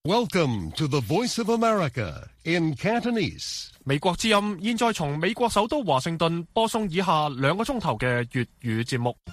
Welcome to the Voice of America in Cantonese. 美國之音現在從美國首都華盛頓播送以下2個鐘頭嘅粵語節目。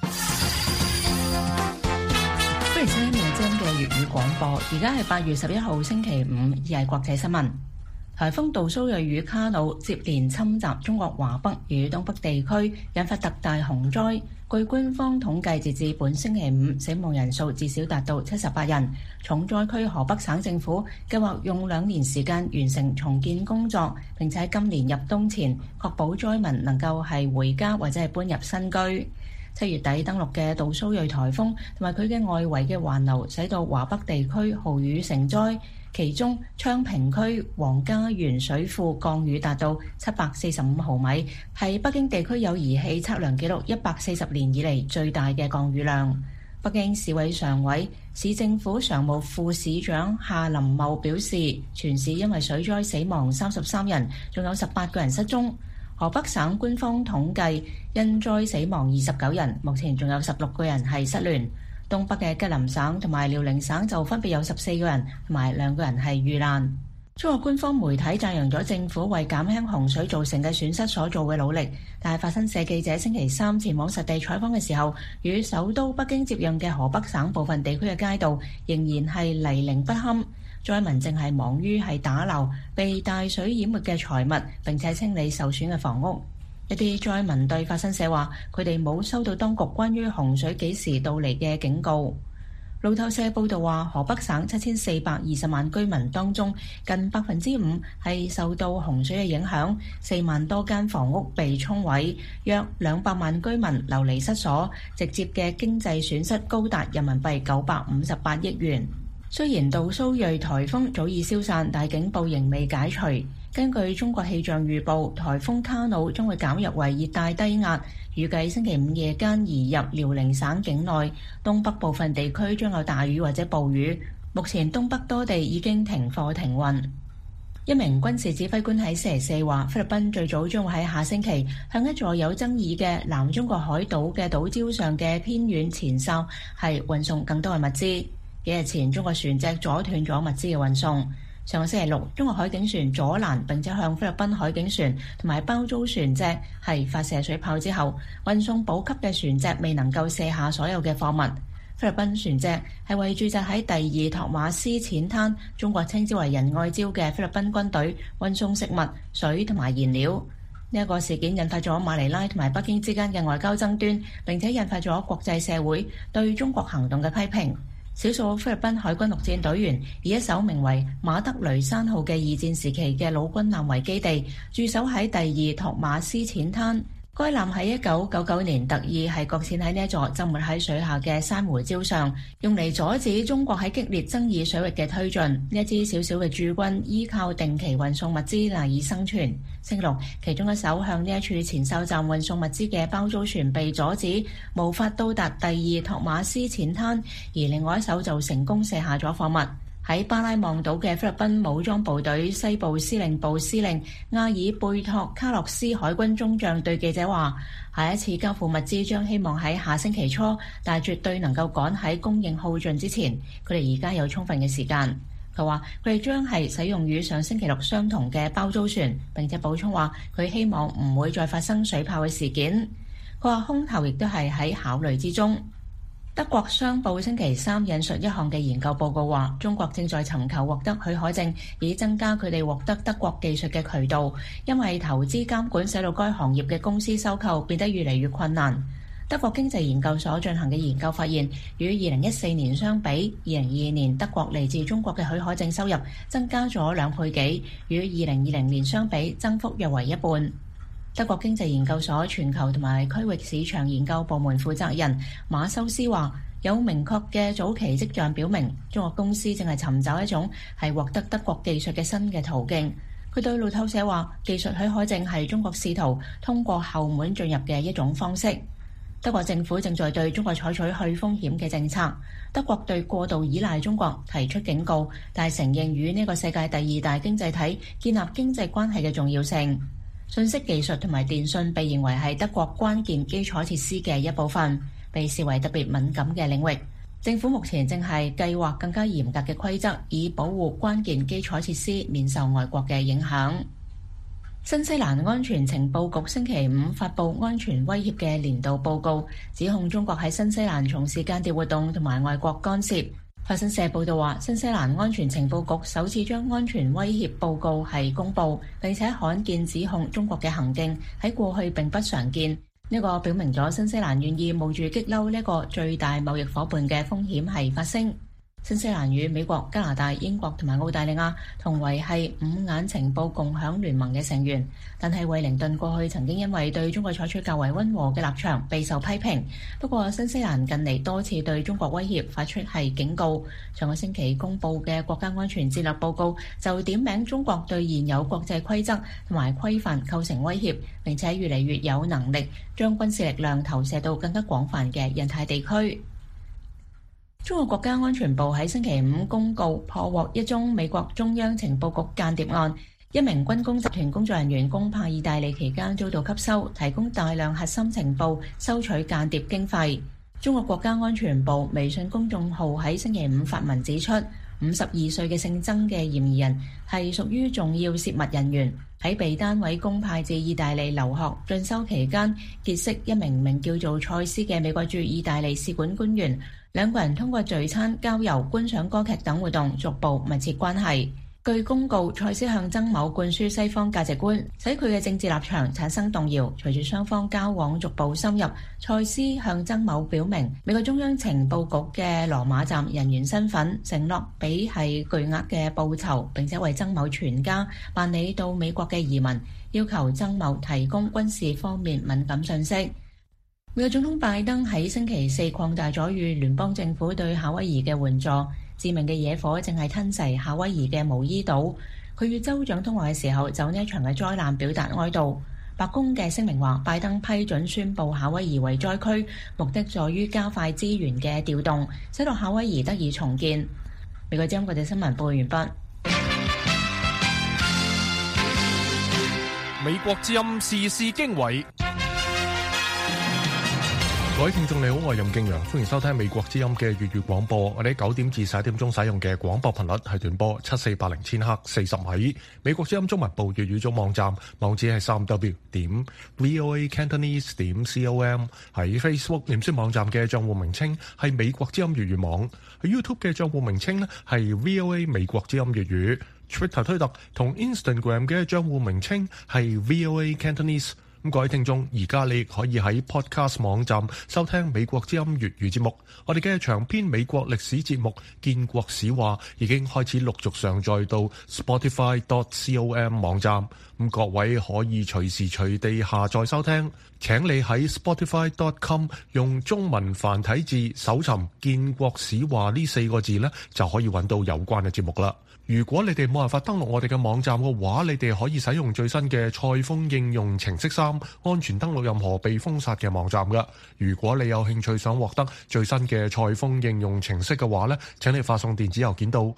歡迎收聽美之音嘅粵語廣播。而家係8月11號星期五，而係國際新聞。颱風杜蘇芮與卡努接連侵襲中國華北與東北地區，引發特大洪災。據官方統計，截至本星期五，死亡人數至少達到78人。重災區河北省政府計劃用2年時間完成重建工作，並且喺今年入冬前確保災民能夠係回家或者係搬入新居。7月底登陸嘅杜蘇芮颱風同埋佢嘅外圍嘅環流，使到華北地區豪雨成災。其中昌平區黃家園水庫降雨達到745毫米，係北京地區有儀器測量記錄140年以嚟最大嘅降雨量。北京市委常委、市政府常務副市長夏林茂表示，全市因為水災死亡33人，仲有18個人失蹤。河北省官方統計因災死亡29人，目前仲有16個人係失聯。東北嘅吉林省同埋遼寧省就分別有14個人同埋2個人係遇難。中國官方媒體讚揚咗政府為減輕洪水造成嘅損失所做嘅努力，但係法新社記者星期三前往實地採訪嘅時候，與首都北京接壤嘅河北省部分地區嘅街道仍然係泥濘不堪，災民正係忙於係打撈被大水淹沒嘅財物，並且清理受損嘅房屋。一啲災民對法新社話，佢哋冇收到當局關於洪水幾時到嚟嘅警告。路透社報道話，河北省7420萬居民當中，近5%係受到洪水嘅影響，4萬多間房屋被沖毀，約200萬居民流離失所，直接嘅經濟損失高達人民幣958億元。雖然杜蘇芮颱風早已消散，但警報仍未解除。根據中國氣象預報，颱風卡努將會減弱為熱帶低壓，預計星期五夜間移入遼寧省境內，東北部分地區將有大雨或者暴雨。目前東北多地已經停課停運。一名軍事指揮官喺星期四話，菲律賓最早將會喺下星期向一座有爭議嘅南中國海島嘅島礁上嘅偏遠前哨係運送更多嘅物資。幾日前，中國船隻阻斷咗物資嘅運送。上個星期六，中國海警船阻攔並且向菲律賓海警船同埋包租船隻係發射水炮之後，運送補給嘅船隻未能夠卸下所有嘅貨物。菲律賓船隻係為駐紮喺第2托馬斯淺灘，中國稱之為仁愛礁嘅菲律賓軍隊運送食物、水同埋燃料。呢一個事件引發咗馬尼拉同埋北京之間嘅外交爭端，並且引發咗國際社會對中國行動嘅批評。少數菲律賓海軍陸戰隊員以一艘名為馬德雷山號嘅2戰時期嘅老軍艦為基地，駐守喺第2托馬斯淺灘。該艦喺1999年特意係擱淺喺呢一座浸沒喺水下嘅珊瑚礁上，用嚟阻止中國喺激烈爭議水域嘅推進。呢一支小小嘅駐軍依靠定期運送物資賴以生存。星期六，其中一艘向呢一處前哨站運送物資嘅包租船被阻止，無法到達第2托馬斯淺灘，而另外一艘就成功卸下咗貨物。喺巴拉望島嘅菲律賓武裝部隊西部司令部司令阿爾貝托卡洛斯海軍中將對記者話，下一次交付物資將希望喺下星期初，但係絕對能夠趕喺供應耗盡之前。佢哋而家有充分嘅時間。佢話佢哋將係使用與上星期六相同嘅包租船，並且補充話佢希望唔會再發生水炮嘅事件。佢話空投亦都係喺考慮之中。德國商報星期三引述一項嘅研究報告話，中國正在尋求獲得許可證，以增加佢哋獲得德國技術嘅渠道，因為投資監管使到該行業嘅公司收購變得越嚟越困難。德國經濟研究所進行嘅研究發現，與2014年相比，2022年德國嚟自中國嘅許可證收入增加咗2倍幾，與2020年相比增幅約為一半。德國經濟研究所全球同埋區域市場研究部門負責人馬修斯話，有明確嘅早期跡象表明，中國公司正係尋找一種係獲得德國技術嘅新嘅途徑。佢對路透社話，技術許可證係中國試圖通過後門進入嘅一種方式。德國政府正在對中國採取去風險嘅政策。德國對過度依賴中國提出警告，但係承認與呢個世界第2大經濟體建立經濟關係嘅重要性。信息技術同埋電信被認為係德國關鍵基礎設施嘅一部分，被視為特別敏感嘅領域。 政府目前正係計劃更加嚴格嘅規則，以保護關鍵基礎設施免受外國嘅影響。新西蘭安全情報局星期五發布安全威脅嘅年度報告，指控中國喺新西蘭從事間諜活動同埋外國干涉。法新社報道話，新西蘭安全情報局首次將安全威脅報告係公佈，並且罕見指控中國嘅行徑喺過去並不常見。呢個表明咗新西蘭願意冒住激嬲呢個最大貿易夥伴嘅風險係發聲。新西蘭與美國、加拿大、英國同埋澳大利亞同為係五眼情報共享聯盟嘅成員，但係惠靈頓過去曾經因為對中國採取較為溫和嘅立場備受批評。不過新西蘭近嚟多次對中國威脅發出係警告。上個星期公佈嘅國家安全戰略報告就點名中國對現有國際規則同埋規範構成威脅，並且越嚟越有能力將軍事力量投射到更加廣泛嘅印太地區。中國國家安全部喺星期五公告破獲一宗美國中央情報局間諜案，一名軍工集團工作人員攻派意大利期間遭到吸收，提供大量核心情報，收取間諜經費。中國國家安全部微信公眾號喺星期五發文指出，52歲嘅姓曾嘅嫌疑人係屬於重要泄密人員，喺被單位公派至意大利留學進修期間結識一名名叫做賽斯嘅美國駐意大利使館官員。兩個人通過聚餐、郊遊、觀賞歌劇等活動，逐步密切關係。據公告，賽斯向曾某灌輸西方價值觀，使佢嘅政治立場產生動搖。隨住雙方交往逐步深入，賽斯向曾某表明美國中央情報局嘅羅馬站人員身份，承諾俾係巨額嘅報酬，並且為曾某全家辦理到美國嘅移民，要求曾某提供軍事方面敏感信息。美國總統拜登喺星期四擴大咗與聯邦政府對夏威夷嘅援助，致命嘅野火正係吞噬夏威夷嘅毛伊島。佢與州長通話嘅時候就呢一場嘅災難表達哀悼。白宮嘅聲明話，拜登批准宣布夏威夷為災區，目的在於加快資源嘅調動，使到夏威夷得以重建。美國之音國際新聞報告完畢。 美國之音時事經緯。 各位聽眾你好，我係任敬陽，歡迎收聽美國之音嘅粵語廣播。我哋喺9點至11點鐘使用嘅廣播頻率係短波7480千赫40米。美國之音中文部粵語組網站網址係3w.voacantonese.com。喺 Facebook 臉書網站嘅賬戶名稱係美國之音粵語網。喺 YouTube 嘅賬戶名稱呢係 VOA 美國之音粵語。Twitter 推特同 Instagram 嘅賬戶名稱係 VOA Cantonese。咁各位聽眾，而家你可以喺 Podcast 網站收聽美國之音粵語節目。我哋嘅長篇美國歷史節目《建國史話》已經開始陸續上載到 Spotify.com 網站。咁各位可以隨時隨地下載收聽。請你喺 Spotify.com 用中文繁體字搜尋《建國史話》呢4個字呢，就可以揾到有關嘅節目啦。如果你哋冇辦法登錄我哋嘅網站嘅話，你哋可以使用最新嘅賽風應用程式3，安全登錄任何被封殺嘅網站㗎。如果你有興趣想獲得最新嘅賽風應用程式嘅話呢，請你發送電子郵件到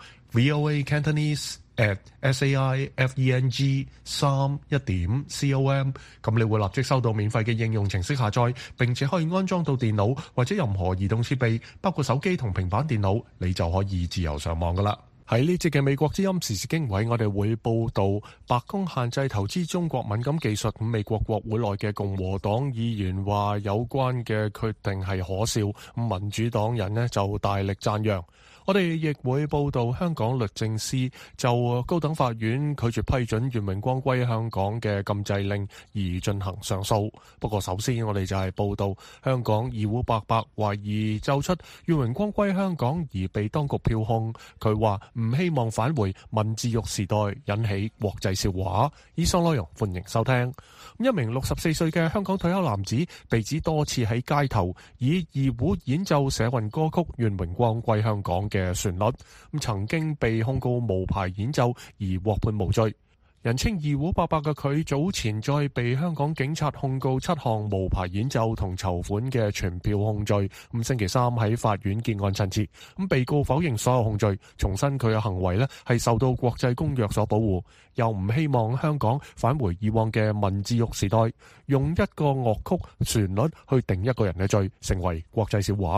voacantonese@saifeng3.com， 咁你會立即收到免費嘅應用程式下載，並且可以安裝到電腦或者任何移動設備，包括手機同平板電腦，你就可以自由上網㗎啦。喺呢節嘅美國之音時事經緯，我哋會報道白宮限制投資中國敏感技術。咁美國國會內嘅共和黨議員話有關嘅決定係可笑，咁民主黨人呢就大力讚揚。我哋亦會報道香港律政司就高等法院拒絕批准願榮光歸香港嘅禁制令而進行上訴。不過首先我哋就係報道香港二胡伯伯懷疑奏出願榮光歸香港而被當局票控，佢話唔希望返回文字獄時代，引起國際笑話。以上內容歡迎收聽。一名64歲嘅香港退休男子被指多次喺街頭以二胡演奏社運歌曲願榮光歸香港嘅旋律，曾經被控告無牌演奏而獲判無罪。人稱二胡伯伯嘅佢早前再被香港警察控告7項無牌演奏同籌款嘅傳票控罪。星期三喺法院結案陳詞，被告否認所有控罪，重申佢嘅行為係受到國際公約所保護，又唔希望香港返回以往嘅文字獄時代，用一個樂曲旋律去定一個人嘅罪，成為國際笑話。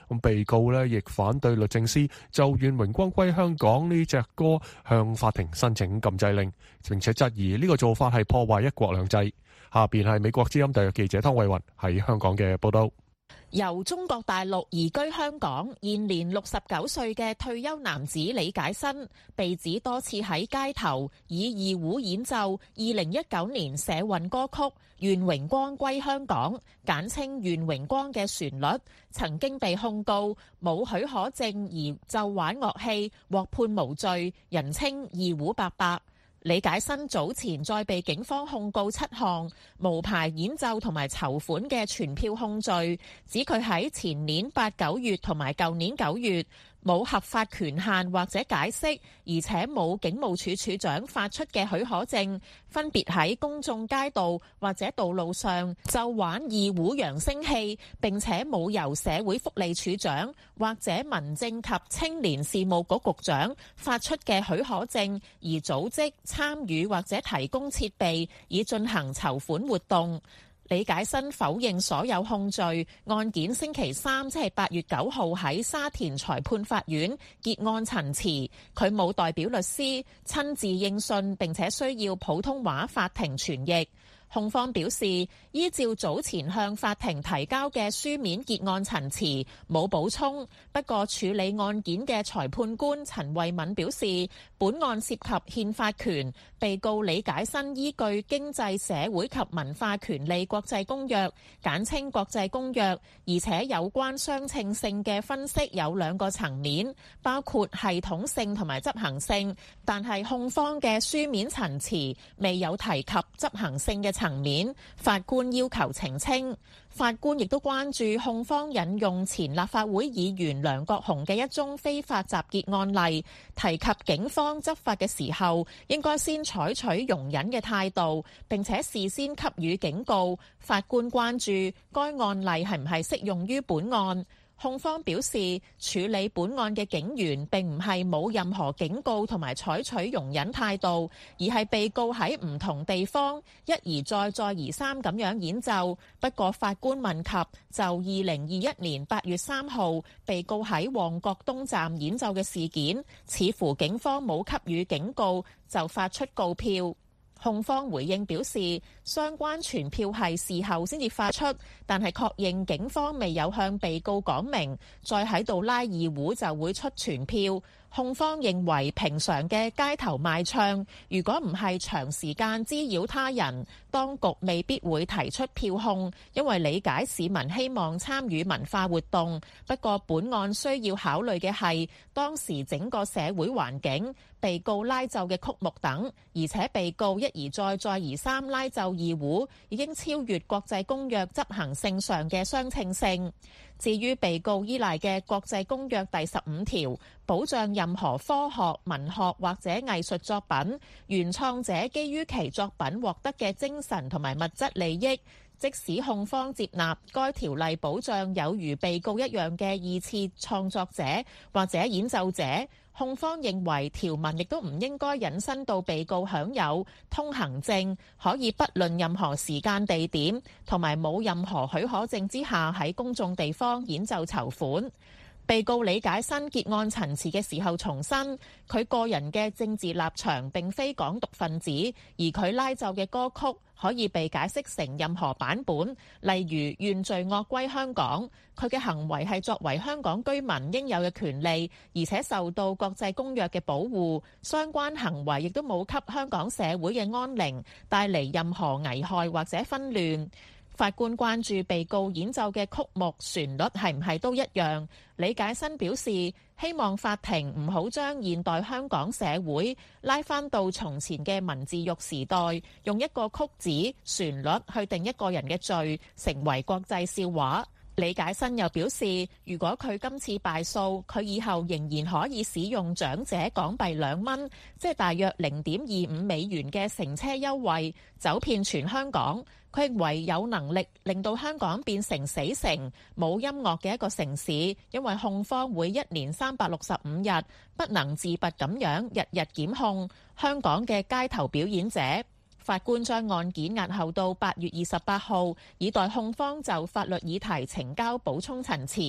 咁被告呢亦反對律政司就願榮光歸香港呢隻歌向法庭申請禁制令，並且質疑呢個做法係破壞一國兩制。下邊係美國之音特約記者湯慧雲喺香港嘅報道。 由中國大陸移居香港，現年69歲嘅退休男子李解新，被指多次喺街頭以二胡演奏2019年社運歌曲《願榮光歸香港》，簡稱《願榮光》嘅旋律，曾經被控告冇許可證而奏玩樂器，獲判無罪，人稱二胡伯伯。李解新早前再被警方控告7項無牌演奏同埋籌款嘅傳票控罪，指佢喺前年8、9月同埋舊年9月冇合法權限或者解釋，而且冇警務處處長發出嘅許可證，分別喺公眾街道或者道路上奏玩二胡揚聲器，並且冇由社會福利署長或者民政及青年事務局局長發出嘅許可證，而組織、參與或者提供設備以進行籌款活動。李解新否認所有控罪，案件星期三即係8月9號喺沙田裁判法院結案陳詞，佢冇代表律師，親自應訊，並且需要普通話法庭傳譯。控方表示，依照早前向法庭提交嘅書面結案陳詞，冇補充。不過處理案件嘅裁判官陳慧敏表示，本案涉及憲法權，被告李解新依據經濟社會及文化權利國際公約，簡稱國際公約，而且有關相稱性嘅分析有2個層面，包括系統性同埋執行性，但係控方嘅書面陳詞未有提及執行性嘅層面，法官要求澄清。法官亦都關注控方引用前立法會議員梁國雄嘅一宗非法集結案例，提及警方執法嘅時候應該先採取容忍嘅態度，並且事先給予警告。法官關注該案例係唔係適用於本案。控方表示，處理本案嘅警員並唔係冇任何警告同埋採取容忍態度，而係被告喺唔同地方一而再再而三咁樣演奏。不過法官問及就2021年8月3號被告喺旺角東站演奏嘅事件，似乎警方冇給予警告就發出告票。控方回應表示，相關傳票係事後先至發出，但係確認警方未有向被告講明，再喺度拉二胡就會出傳票。控方認為平常嘅街頭賣唱，如果唔係長時間滋擾他人，當局未必會提出票控，因為理解市民希望參與文化活動。不過本案需要考慮嘅係當時整個社會環境、被告拉奏嘅曲目等，而且被告一而再再而三拉奏二胡，已經超越國際公約執行性上嘅相稱性。至於被告依賴嘅國際公約第15條，保障任何科學、文學或者藝術作品原創者基於其作品獲得嘅精神同埋物質利益，即使控方接納該條例保障有如被告一樣嘅二次創作者或者演奏者，控方認為條文亦都唔應該引申到被告享有通行證，可以不論任何時間地點同埋冇任何許可證之下喺公眾地方演奏籌款。被告李解新結案陳詞嘅時候重申，佢個人嘅政治立場並非港獨分子，而佢拉奏嘅歌曲可以被解釋成任何版本，例如願罪惡歸香港。佢嘅行為係作為香港居民應有嘅權利，而且受到國際公約嘅保護。相關行為亦都冇給香港社會嘅安寧帶嚟任何危害或者紛亂。法官關注被告演奏嘅曲目旋律係唔係都一樣。李解新表示，希望法庭唔好將現代香港社會拉返到從前嘅文字獄時代，用一個曲子旋律去定一個人嘅罪，成為國際笑話。李解新又表示，如果佢今次敗訴，佢以後仍然可以使用長者港幣2蚊，即係大約0.25美元嘅乘車優惠，走遍全香港。佢認為有能力令到香港變成死城、冇音樂嘅一個城市，因為控方會1年365日不能自拔咁樣日日檢控香港嘅街頭表演者。法官將案件押後到8月28號，以待控方就法律議題呈交補充陳詞。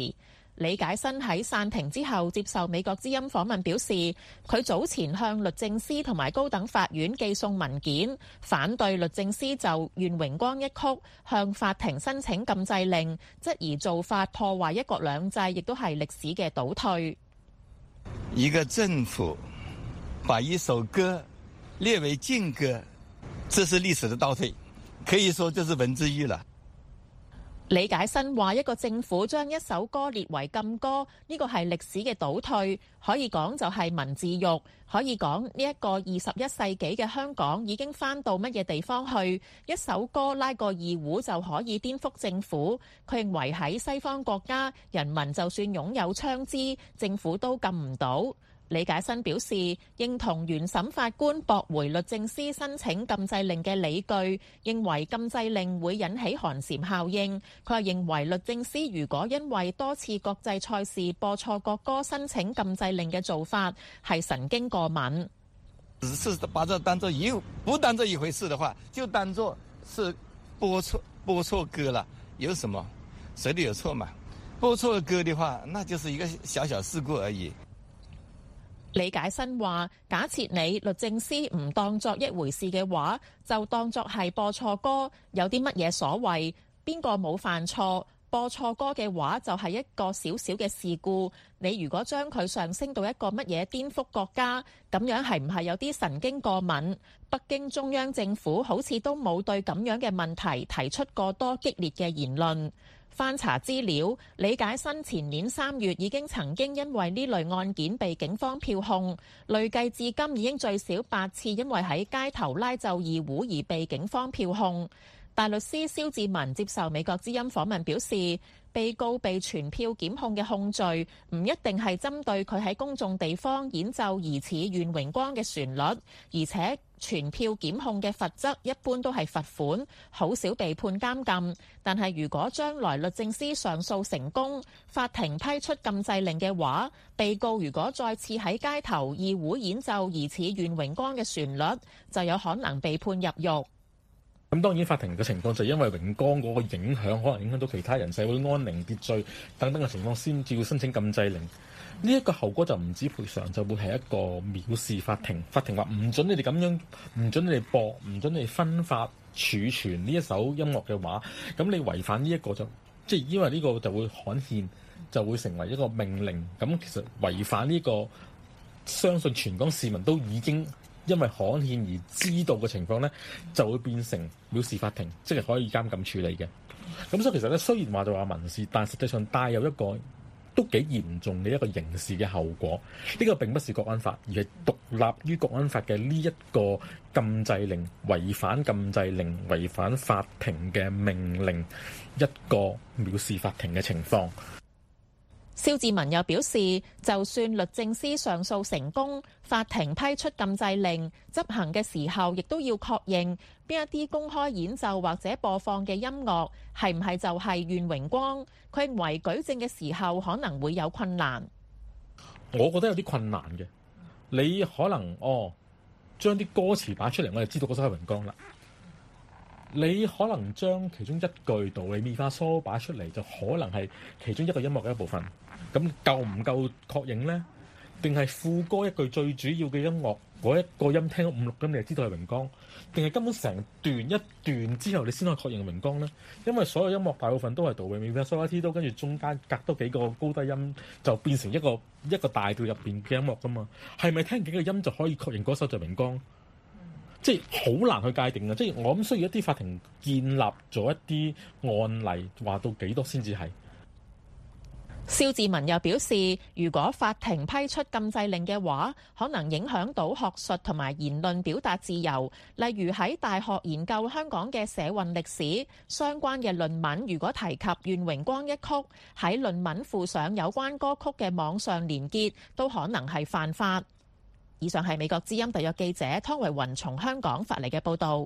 李解新喺散庭之後接受美國之音訪問表示，佢早前向律政司同埋高等法院寄送文件，反對律政司就願榮光一曲向法庭申請禁制令，質疑做法破壞一國兩制，亦都係歷史嘅倒退。 一個政府把一首歌列為禁歌，這是歷史的倒退，可以說這是文字獄了。 李解新話：一個政府將一首歌列為禁歌，呢個係歷史嘅倒退，可以講就係文字獄，可以講呢一個21世紀嘅香港已經返到乜嘢地方去？一首歌拉個二胡就可以顛覆政府。佢認為喺西方國家，人民就算擁有槍支，政府都禁唔到。李解新表示認同原審法官駁回律政司申請禁制令嘅理據，認為禁制令會引起寒蟬效應。佢又認為律政司如果因為多次國際賽事播錯國歌申請禁制令嘅做法係神經過敏。 是把這當作不當作一回事的話，就當作是播錯歌了，有什麼？誰都有錯嘛。播錯歌的話，那就是一個小小事故而已。 李解新話：假設你律政司唔當作一回事嘅話，就當作係播錯歌，有啲乜嘢所謂？邊個冇犯錯？播錯歌嘅話，就係一個小小嘅事故。你如果將佢上升到一個乜嘢顛覆國家，咁樣係唔係有啲神經過敏？北京中央政府好似都冇對咁樣嘅問題提出過多激烈嘅言論。翻查資料，李解新前年3月已經曾經因為呢類案件被警方票控，累計至今已經最少8次因為喺街頭拉奏二胡而被警方票控。大律師蕭志文接受美國之音訪問表示，被告被傳票檢控嘅控罪唔一定係針對佢喺公眾地方演奏疑似願榮光嘅旋律，而且傳票檢控嘅罰則一般都係罰款，好少被判監禁。但係如果將來律政司上訴成功，法庭批出禁制令嘅話，被告如果再次喺街頭二胡演奏疑似願榮光嘅旋律，就有可能被判入獄。 咁當然法庭嘅情況就係因為榮光嗰個影響，可能影響到其他人社會安寧秩序等等嘅情況，先至要申請禁制令。呢一個後果就唔止賠償，就會係一個藐視法庭。法庭話唔准你哋咁樣，唔准你哋播，唔准你哋分發儲存呢一首音樂嘅話，咁你違反呢一個就即係因為呢個就會刊憲，就會成為一個命令。咁其實違反呢個，相信全港市民都已經因為刊憲而知道嘅情況呢，就會變成藐視法庭，即係可以監禁處理嘅。咁所以其實咧，雖然話就話民事，但實際上帶有一個都幾嚴重嘅一個刑事嘅後果。呢個並不是國安法，而係獨立於國安法嘅呢一個禁制令，違反禁制令、違反法庭嘅命令，一個藐視法庭嘅情況。 蕭志文又表示，就算律政司上訴成功，法庭批出禁制令，執行嘅時候亦都要確認邊一啲公開演奏或者播放嘅音樂係唔係就係願榮光。佢認為舉證嘅時候可能會有困難。 我覺得有啲困難嘅，你可能將啲歌詞擺出嚟，我就知道嗰首係榮光啦。你可能將其中一句道理咪發嗦擺出嚟，就可能係其中一個音樂嘅一部分。咁夠唔夠確認呢？定係副歌一句最主要嘅音樂嗰一個音聽咗5、6音，你就知道係榮光？定係根本成段一段之後，你先可以確認係榮光呢？因為所有音樂大部分都係道理咪發嗦拉 T 都，跟住中間隔多幾個高低音，就變成一個大調入邊嘅音樂噶嘛。係咪聽幾個音就可以確認嗰首就係榮光？即係好難去界定嘅，即係我諗需要一啲法庭建立咗一啲案例，話到幾多先至係。 蕭志文又表示，如果法庭批出禁制令嘅話，可能影響到學術同埋言論表達自由。例如喺大學研究香港嘅社運歷史相關嘅論文，如果提及願榮光一曲，喺論文附上有關歌曲嘅網上連結，都可能係犯法。以上係美國之音特約記者湯維雲從香港發嚟嘅報導。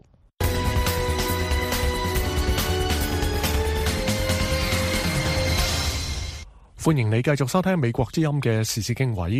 歡迎你繼續收聽美國之音嘅時事經緯。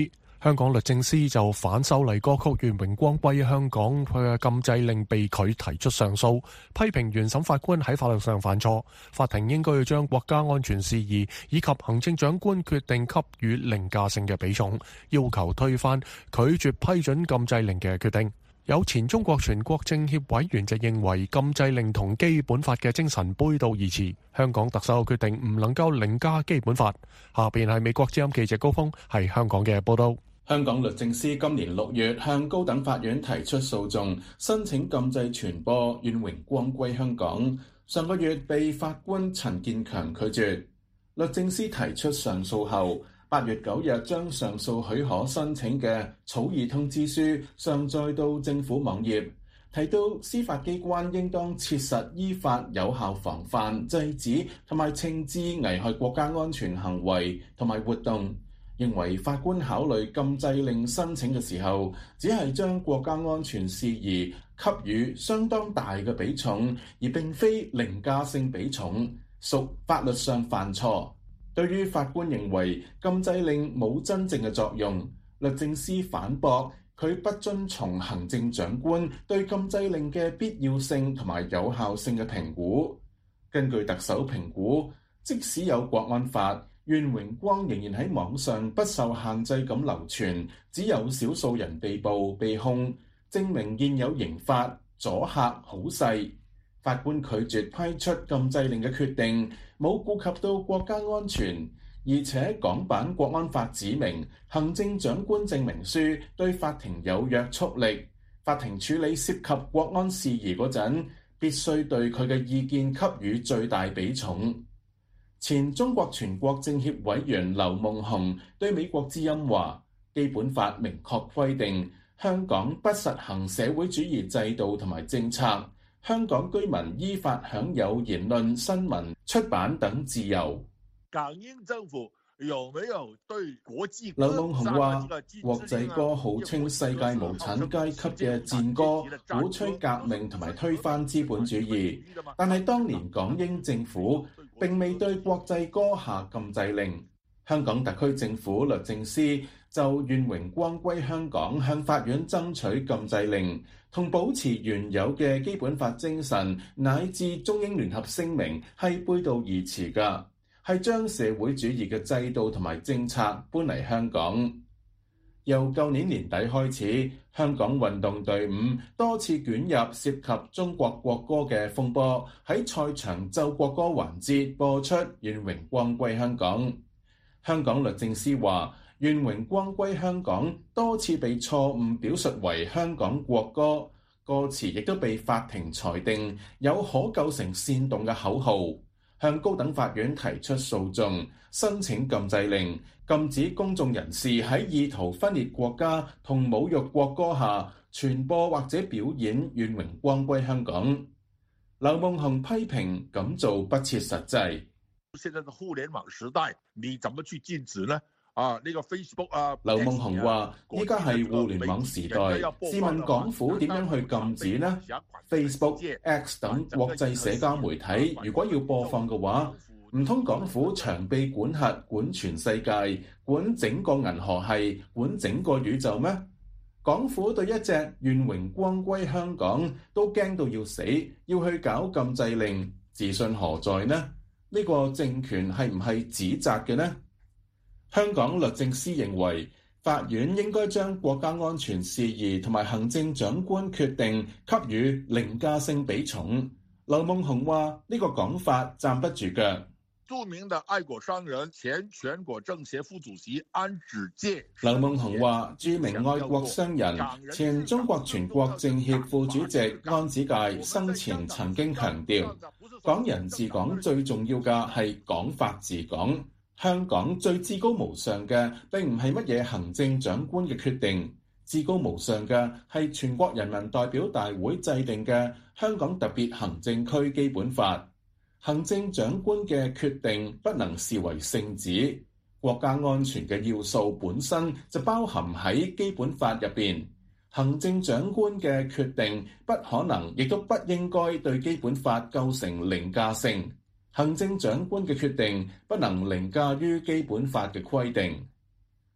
香港律政司就反修例歌曲《願榮光歸香港》佢嘅禁制令被拒提出上訴，批評原審法官喺法律上犯錯，法庭應該要將國家安全事宜以及行政長官決定給予凌駕性嘅比重，要求推翻拒絕批准禁制令嘅決定。有前中國全國政協委員就認為禁制令同基本法嘅精神背道而馳，香港特首嘅決定唔能夠凌駕基本法。下邊係美國之音記者高峰係香港嘅報道。 香港律政司今年6月向高等法院提出訴訟，申請禁制傳播《願榮光歸香港》。上個月被法官陳建強拒絕。律政司提出上訴後，8月9日將上訴許可申請嘅草擬通知書上載到政府網頁，提到司法機關應當切實依法有效防範、制止同埋懲治危害國家安全行為同埋活動。認為法官考慮禁制令申請嘅時候，只係將國家安全事宜給予相當大嘅比重，而並非凌駕性比重，屬法律上犯錯。對於法官認為禁制令冇真正嘅作用，律政司反駁佢不遵從行政長官對禁制令嘅必要性同埋有效性嘅評估。根據特首評估，即使有國安法，願榮光仍然喺網上不受限制咁流傳，只有少數人被捕被控，證明現有刑法阻嚇好細。法官拒絕批出禁制令嘅決定，冇顧及到國家安全，而且港版國安法指明行政長官證明書對法庭有約束力，法庭處理涉及國安事宜嗰陣，必須對佢嘅意見給予最大比重。前中國全國政協委員劉夢熊對美國之音話：基本法明確規定，香港不實行社會主義制度同埋政策，香港居民依法享有言論、新聞、出版等自由。 港英政府有沒有對國際？ 劉夢熊話：國際歌號稱世界無產階級嘅戰歌，鼓吹革命同埋推翻資本主義，但係當年港英政府並未對國際歌下禁制令。香港特區政府律政司就願榮光歸香港向法院爭取禁制令，同保持原有嘅基本法精神乃至中英聯合聲明係背道而馳㗎，係將社會主義嘅制度同埋政策搬嚟香港。由舊年年底開始，香港運動隊伍多次捲入涉及中國國歌嘅風波，喺賽場奏國歌環節播出《願榮光歸香港》。香港律政司話，《願榮光歸香港》多次被錯誤表述為香港國歌，歌詞亦都被法庭裁定有可構成煽動嘅口號，向高等法院提出訴訟，申請禁制令，禁止公眾人士喺意圖分裂國家同侮辱國歌下傳播或者表演《願榮光歸香港》。劉夢熊批評咁做不切實際。 現在的互聯網時代，你怎麼去禁止呢？呢個 Facebook 啊， 劉夢熊話：依家係互聯網時代，試問港府點樣去禁止呢？ Facebook、X 等國際社交媒體，如果要播放嘅話，唔通港府長臂管轄，管全世界，管整個銀河系，管整個宇宙咩？港府對一隻願榮光歸香港都驚到要死，要去搞禁制令，自信何在呢？呢個政權係唔係指責嘅呢？香港律政司認為，法院應該將國家安全事宜同埋行政長官決定給予凌駕性比重。劉夢熊話：呢個講法站不住腳。 著名的愛國商人、前全國政協副主席安子介。 劉夢熊話：著名愛國商人、前中國全國政協副主席安子介生前曾經強調，港人治港最重要嘅係港法治港。香港最至高無上嘅並唔係乜嘢行政長官嘅決定，至高無上嘅係全國人民代表大會制定嘅香港特別行政區基本法。行政長官嘅決定不能視為聖旨，國家安全嘅要素本身就包含喺基本法入邊。行政長官嘅決定不可能，亦都不應該對基本法構成凌駕性。行政長官嘅決定不能凌駕於基本法嘅規定。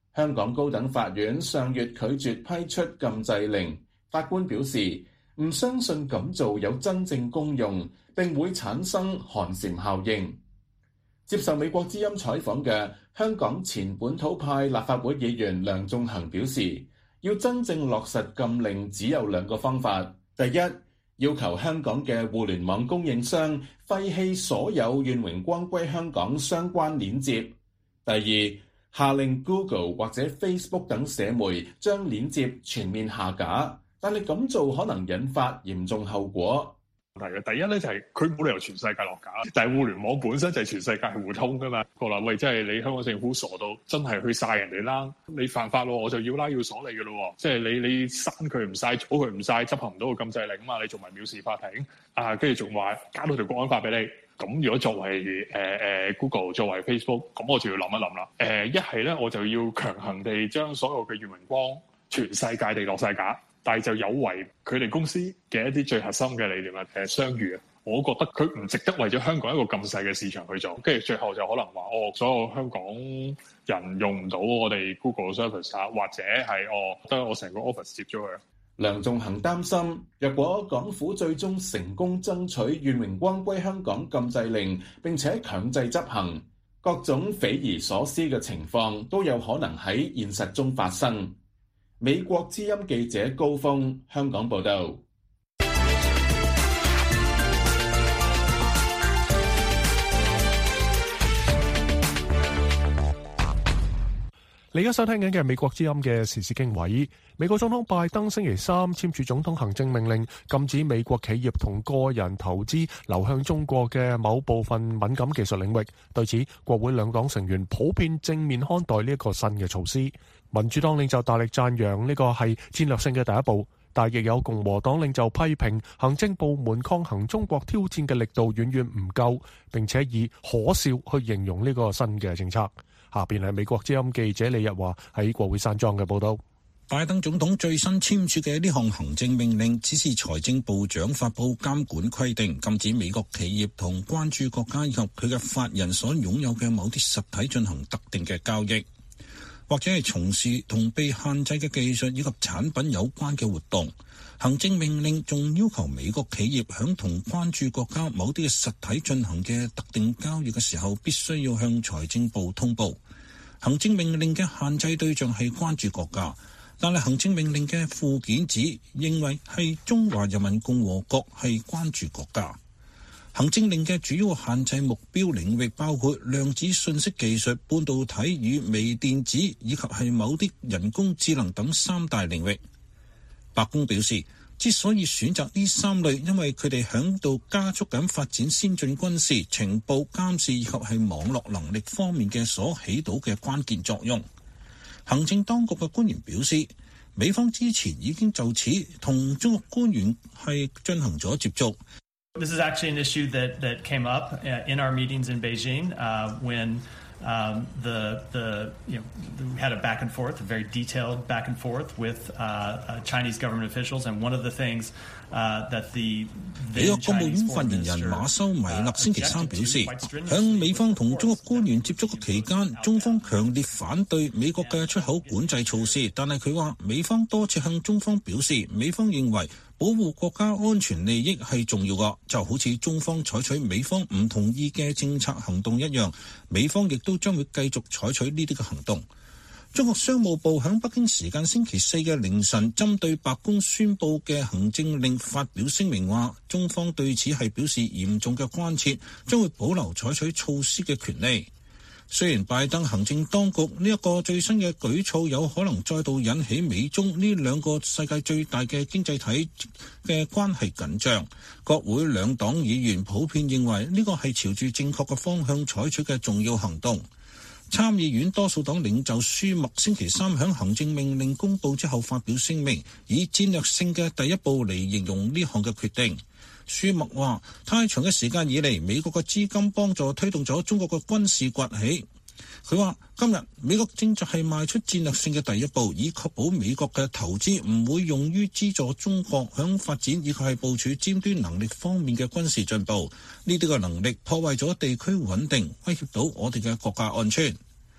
香港高等法院上月拒絕批出禁制令，法官表示唔相信咁做有真正功用，並會產生寒蟬效應。接受美國之音採訪嘅香港前本土派立法會議員梁頌恆表示，要真正落實禁令只有兩個方法。第一，要求香港嘅互聯網供應商廢棄所有願榮光歸香港相關鏈接。第二，下令 Google 或者 Facebook 等社媒將鏈接全面下架，但係咁做可能引發嚴重後果。 第一咧就係佢冇理由全世界落架，但係互聯網本身就係全世界係互通噶嘛。個啦，喂，即係你香港政府傻到真係去晒人哋啦，你犯法咯，我就要拉要鎖你噶咯。即係你刪佢唔晒，阻佢唔晒，執行唔到個禁制令嘛，你仲埋藐視法庭啊，跟住仲話加到條國安法俾你。咁如果作為Google 作為 Facebook， 咁我就要諗一諗啦。一係咧我就要強行地將所有嘅願榮光全世界地落晒架。但係就有違佢哋公司嘅一啲最核心嘅理念啊，商譽啊，我覺得佢唔值得為咗香港一個咁細嘅市場去做，跟住最後就可能話所有香港人用唔到我哋 Google service 啊，或者係得我成個 office 接咗佢。 梁頌恆擔心，若果港府最終成功爭取願榮光歸香港禁制令，並且強制執行，各種匪夷所思嘅情況都有可能喺現實中發生。美國之音記者高峰香港報道。 你而家收聽緊嘅美國之音嘅時事經緯。美國總統拜登星期三簽署總統行政命令，禁止美國企業同個人投資流向中國嘅某部分敏感技術領域。對此，國會兩黨成員普遍正面看待呢一個新嘅措施。民主黨領袖大力讚揚呢個係戰略性嘅第一步，但亦有共和黨領袖批評行政部門抗衡中國挑戰嘅力度遠遠唔夠，並且以可笑去形容呢個新嘅政策。下邊係美國之音記者李日華喺國會山莊嘅報道。 拜登總統最新簽署嘅呢項行政命令，指示財政部長發布監管規定，禁止美國企業同關注國家以及佢嘅法人所擁有嘅某啲實體進行特定嘅交易，或者係從事同被限制嘅技術以及產品有關嘅活動。行政命令仲要求美國企業響同關注國家某啲嘅實體進行嘅特定交易嘅時候，必須要向財政部通報。行政命令嘅限制對象係關注國家，但係行政命令嘅附件指認為係中華人民共和國係關注國家。行政令嘅主要限制目標領域包括量子信息技術、半導體與微電子以及係某啲人工智能等三大領域。白宮表示，之所以選擇呢三類，因為佢哋響度加速緊發展先進軍事、情報監視以及係網絡能力方面嘅所起到嘅關鍵作用。行政當局嘅官員表示，美方之前已經就此同中國官員係進行咗接觸。 This is actually an issue that came up in our meetings in Beijing when we had a back and forth, a very detailed back and forth with Chinese government officials, and one of the things that the 美國國務院發言人馬修米勒星期三表示，響美方同中國官員接觸嘅期間，中方強烈反對美國嘅出口管制措施，但係佢話美方多次向中方表示，美方認為保護國家安全利益係重要㗎，就好似中方採取美方唔同意嘅政策行動一樣，美方亦都將會繼續採取呢啲嘅行動。中國商務部響北京時間星期四嘅凌晨，針對白宮宣布嘅行政令發表聲明話，中方對此係表示嚴重嘅關切，將會保留採取措施嘅權利。雖然拜登行政當局呢一個最新嘅舉措有可能再度引起美中呢兩個世界最大嘅經濟體嘅關係緊張，國會兩黨議員普遍認為呢個係朝住正確嘅方向採取嘅重要行動。參議院多數黨領袖舒默星期三響行政命令公佈之後發表聲明，以戰略性嘅第一步嚟形容呢項嘅決定。舒默話，太長嘅時間以嚟，美國嘅資金幫助推動咗中國嘅軍事崛起。佢話，今日美國正在係邁出戰略性嘅第一步，以確保美國嘅投資唔會用於資助中國響發展以及係部署尖端能力方面嘅軍事進步。呢啲嘅能力破壞咗地區穩定，威脅到我哋嘅國家安全。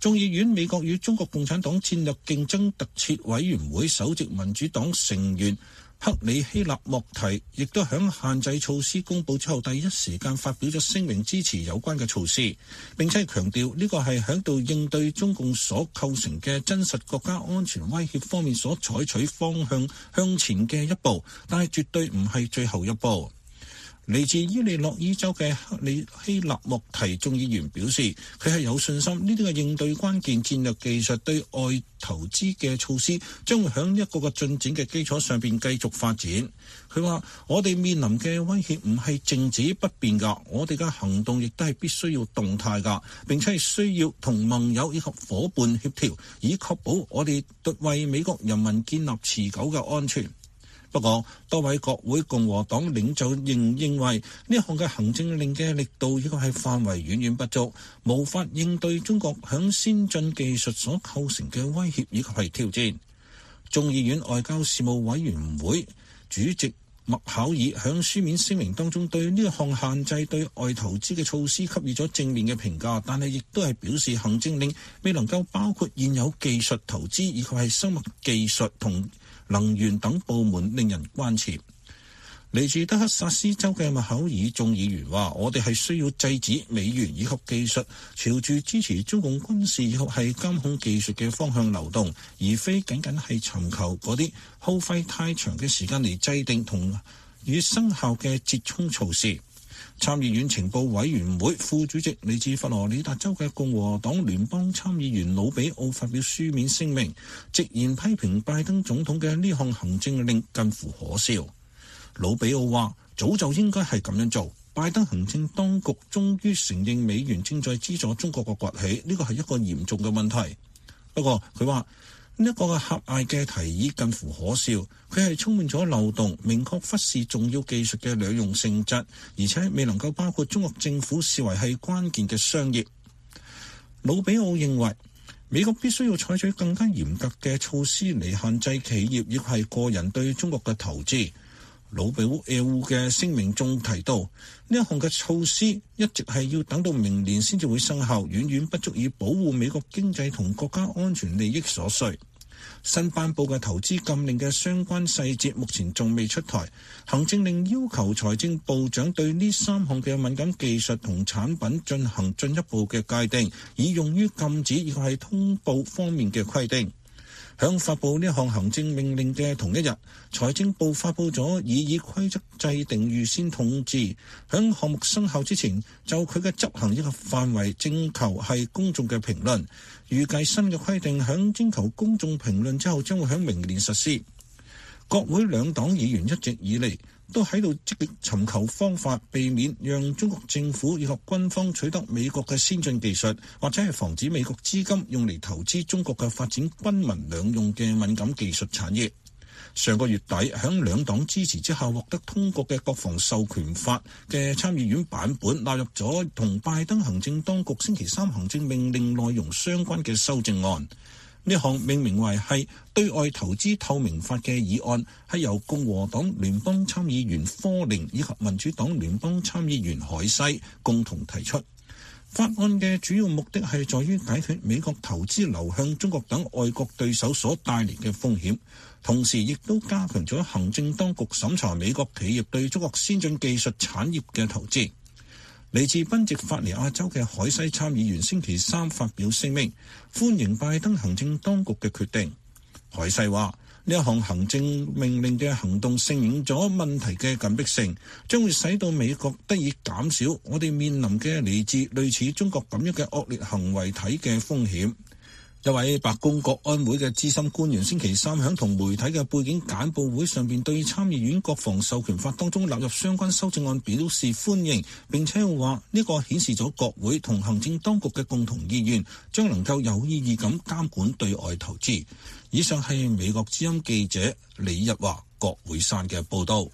眾議院美國與中國共產黨戰略競爭特設委員會首席民主黨成員克里希納莫提亦都響限制措施公佈之後第一時間發表咗聲明支持有關嘅措施，並且強調呢個係響度應對中共所構成嘅真實國家安全威脅方面所採取方向向前嘅一步，但係絕對唔係最後一步。嚟自伊利諾伊州嘅克里希納莫提眾議員表示，佢係有信心呢啲嘅應對關鍵戰略技術對外投資嘅措施將會響一個個進展嘅基礎上邊繼續發展。佢話：我哋面臨嘅威脅唔係靜止不變㗎，我哋嘅行動亦都係必須要動態㗎，並且係需要同盟友以及夥伴協調，以確保我哋為美國人民建立持久嘅安全。不過，多位國會共和黨領袖仍認為呢項嘅行政令嘅力度以及係範圍遠遠不足，無法應對中國響先進技術所構成嘅威脅以及係挑戰。眾議院外交事務委員會主席麥考爾響書面聲明當中對呢項限制對外投資嘅措施給予咗正面嘅評價，但係亦都係表示行政令未能夠包括現有技術投資以及係生物技術同能源等部門，令人關切。嚟自德克薩斯州嘅麥考爾眾議員話：我哋係需要制止美元以及技術朝住支持中共軍事以及係監控技術嘅方向流動，而非僅僅係尋求嗰啲耗費太長嘅時間嚟制定同與生效嘅折衷措施。參議院情報委員會副主席嚟自佛羅里達州嘅共和黨聯邦參議員魯比奧發表書面聲明，直言批評拜登總統嘅呢項行政令近乎可笑。魯比奧話：早就應該係咁樣做，拜登行政當局終於承認美元正在資助中國嘅崛起，呢個係一個嚴重嘅問題。不過佢話呢一個嘅狹隘嘅提議近乎可笑，佢係充滿咗漏洞，明確忽視重要技術嘅兩用性質，而且未能夠包括中國政府視為係關鍵嘅商業。魯比奧認為美國必須要採取更加嚴格嘅措施嚟限制企業亦係個人對中國嘅投資。魯比奧嘅聲明中提到，呢一項嘅措施一直係要等到明年先至會生效，遠遠不足以保護美國經濟同國家安全利益所需。新頒布嘅投資禁令嘅相關細節目前仲未出台，行政令要求財政部長對呢3項嘅敏感技術同產品進行進一步嘅界定，以用於禁止以及係通報方面嘅規定。響發布呢項行政命令嘅同一日，財政部發布咗以規則制定預先通知，響項目生效之前就佢嘅執行一個範圍徵求係公眾嘅評論。預計新嘅規定響徵求公眾評論之後將會響明年實施。國會兩黨議員一直以嚟都喺度積極尋求方法，避免讓中國政府以及軍方取得美國嘅先進技術，或者係防止美國資金用嚟投資中國嘅發展軍民兩用嘅敏感技術產業。上個月底響兩黨支持之下獲得通過嘅國防授權法嘅參議院版本納入咗同拜登行政當局星期三行政命令內容相關嘅修正案。呢項命名為係對外投資透明法嘅議案，係由共和黨聯邦參議員科寧以及民主黨聯邦參議員海西共同提出。法案嘅主要目的係在於解決美國投資流向中國等外國對手所帶嚟嘅風險，同時亦都加強咗行政當局審查美國企業對中國先進技術產業嘅投資。嚟自賓夕法尼亞州嘅海西參議員星期三發表聲明，歡迎拜登行政當局嘅決定。海西話：呢一項行政命令嘅行動承認咗問題嘅緊迫性，將會使到美國得以減少我哋面臨嘅嚟自類似中國咁樣嘅惡劣行為體嘅風險。一位白宮國安會嘅資深官員星期三響同媒體嘅背景簡報會上邊對參議院國防授權法當中納入相關修正案表示歡迎，並且話呢個顯示咗國會同行政當局嘅共同意願，將能夠有意義咁監管對外投資。以上係美國之音記者李日華國會山嘅報道。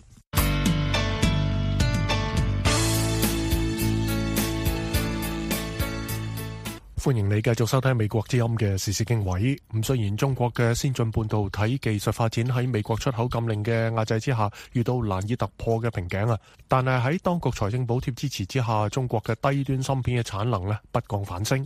歡迎你繼續收聽美國之音嘅時事經緯。咁雖然中國嘅先進半導體技術發展喺美國出口禁令嘅壓制之下遇到難以突破嘅瓶頸啊，但係喺當局財政補貼支持之下，中國嘅低端芯片嘅產能不降反升。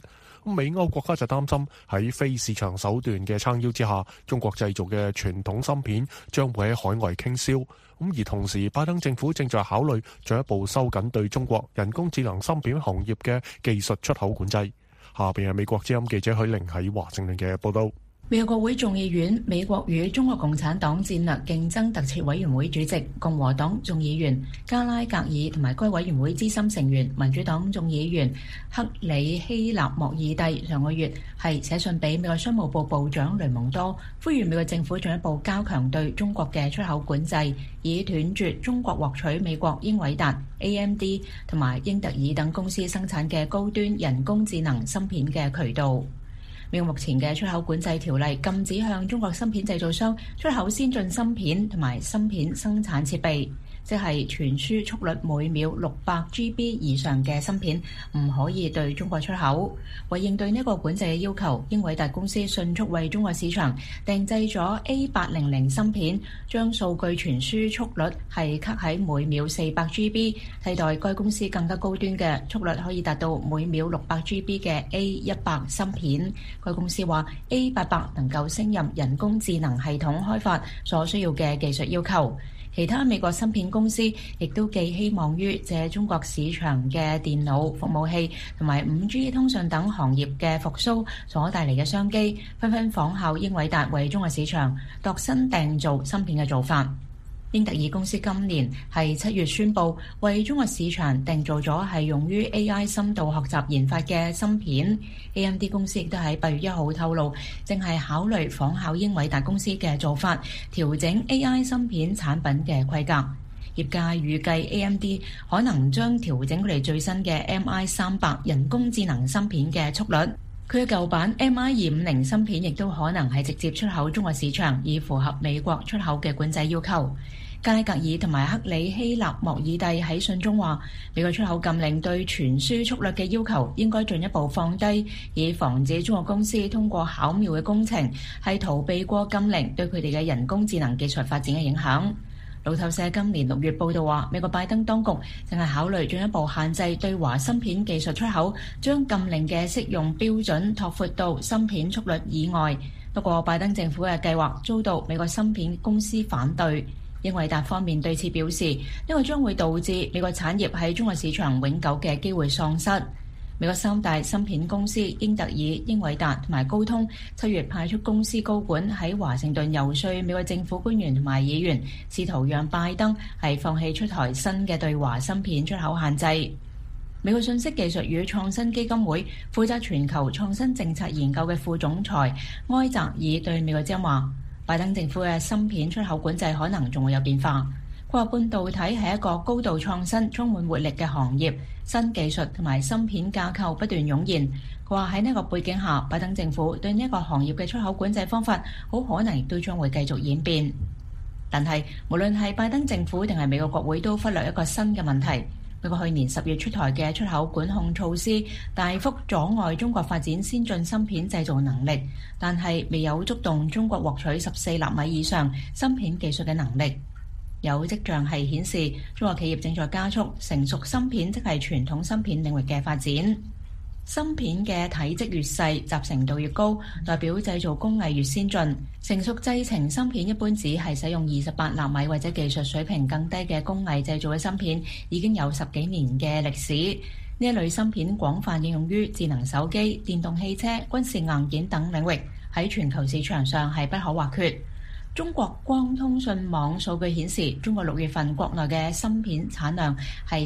美歐國家就擔心喺非市場手段嘅撐腰之下，中國製造嘅傳統芯片將會喺海外傾銷。而同時，拜登政府正在考慮進一步收緊對中國人工智能芯片行業嘅技術出口管制。下邊係美國之音記者許玲喺華盛頓嘅報道。 美國國會眾議院美國與中國共產黨戰略競爭特設委員會主席、共和黨眾議員加拉格爾同埋該委員會資深成員民主黨眾議員克里希納莫爾蒂上個月係寫信俾美國商務部部長雷蒙多，呼籲美國政府進一步加強對中國嘅出口管制，以斷絕中國獲取美國英偉達、AMD 同埋英特爾等公司生產嘅高端人工智能芯片嘅渠道。美國目前嘅出口管制條例禁止向中國芯片製造商出口先進芯片同埋芯片生產設備，即係傳輸速率每秒600GB 以上嘅芯片唔可以對中國出口。為應對呢個管制嘅要求，英偉達公司迅速為中國市場訂製咗 A800 芯片，將數據傳輸速率係 cut 喺每秒400GB，替代該公司更加高端嘅速率可以達到每秒600GB嘅 A100 芯片。該公司話 A800 能夠勝任人工智能系統開發所需要嘅技術要求。其他美國芯片公司亦都寄希望於借中國市場嘅電腦、服務器同埋 5G 通訊等行業嘅復甦所帶嚟嘅商機，紛紛仿效英偉達為中國市場度身訂造芯片嘅做法。英特爾公司今年係7月宣布為中國市場訂造咗係用於 AI 深度學習研發嘅芯片。AMD 公司亦都喺8月1號透露，正係考慮仿效英偉達公司嘅做法，調整 AI 芯片產品嘅規格。業界預計 AMD 可能將調整佢哋最新嘅 MI300 人工智能芯片嘅速率。佢嘅舊版 MI250 芯片亦都可能係直接出口中國市場，以符合美國出口嘅管制要求。加拉格爾同埋克里希納莫爾蒂喺信中話，美國出口禁令對傳輸速率嘅要求應該進一步放低，以防止中國公司通過巧妙嘅工程係逃避過禁令對佢哋嘅人工智能技術發展嘅影響。路透社今年6月報道話，美國拜登當局正係考慮進一步限制對華芯片技術出口，將禁令嘅適用標準拓闊到芯片速率以外。不過，拜登政府嘅計劃遭到美國芯片公司反對。英偉達方面對此表示，呢個將會導致美國產業喺中國市場永久嘅機會喪失。美國三大芯片公司英特爾、英偉達同埋高通7月派出公司高管喺華盛頓遊說美國政府官員同埋議員，試圖讓拜登係放棄出台新嘅對華芯片出口限制。美國信息技術與創新基金會負責全球創新政策研究嘅副總裁埃澤爾對美國之音話，拜登政府嘅芯片出口管制可能仲會有變化。佢話半導體係一個高度創新、充滿活力嘅行業，新技術同埋芯片架構不斷湧現。佢話喺呢個背景下，拜登政府對呢一個行業嘅出口管制方法好可能亦都將會繼續演變。但係無論係拜登政府定係美國國會都忽略一個新嘅問題。美國去年10月出台嘅出口管控措施大幅阻礙中國發展先進芯片製造能力，但係未有觸動中國獲取14納米以上芯片技術嘅能力。有跡象係顯示中國企業正在加速成熟芯片，即係傳統芯片領域嘅發展。芯片嘅體積越細，集成度越高，代表製造工藝越先進。成熟製程芯片一般只係使用28納米或者技術水平更低嘅工藝製造嘅芯片，已經有10幾年嘅歷史。呢一類芯片廣泛應用於智能手機、電動汽車、軍事硬件等領域，喺全球市場上係不可或缺。中國光通訊網數據顯示，中國6月份國內嘅芯片產量係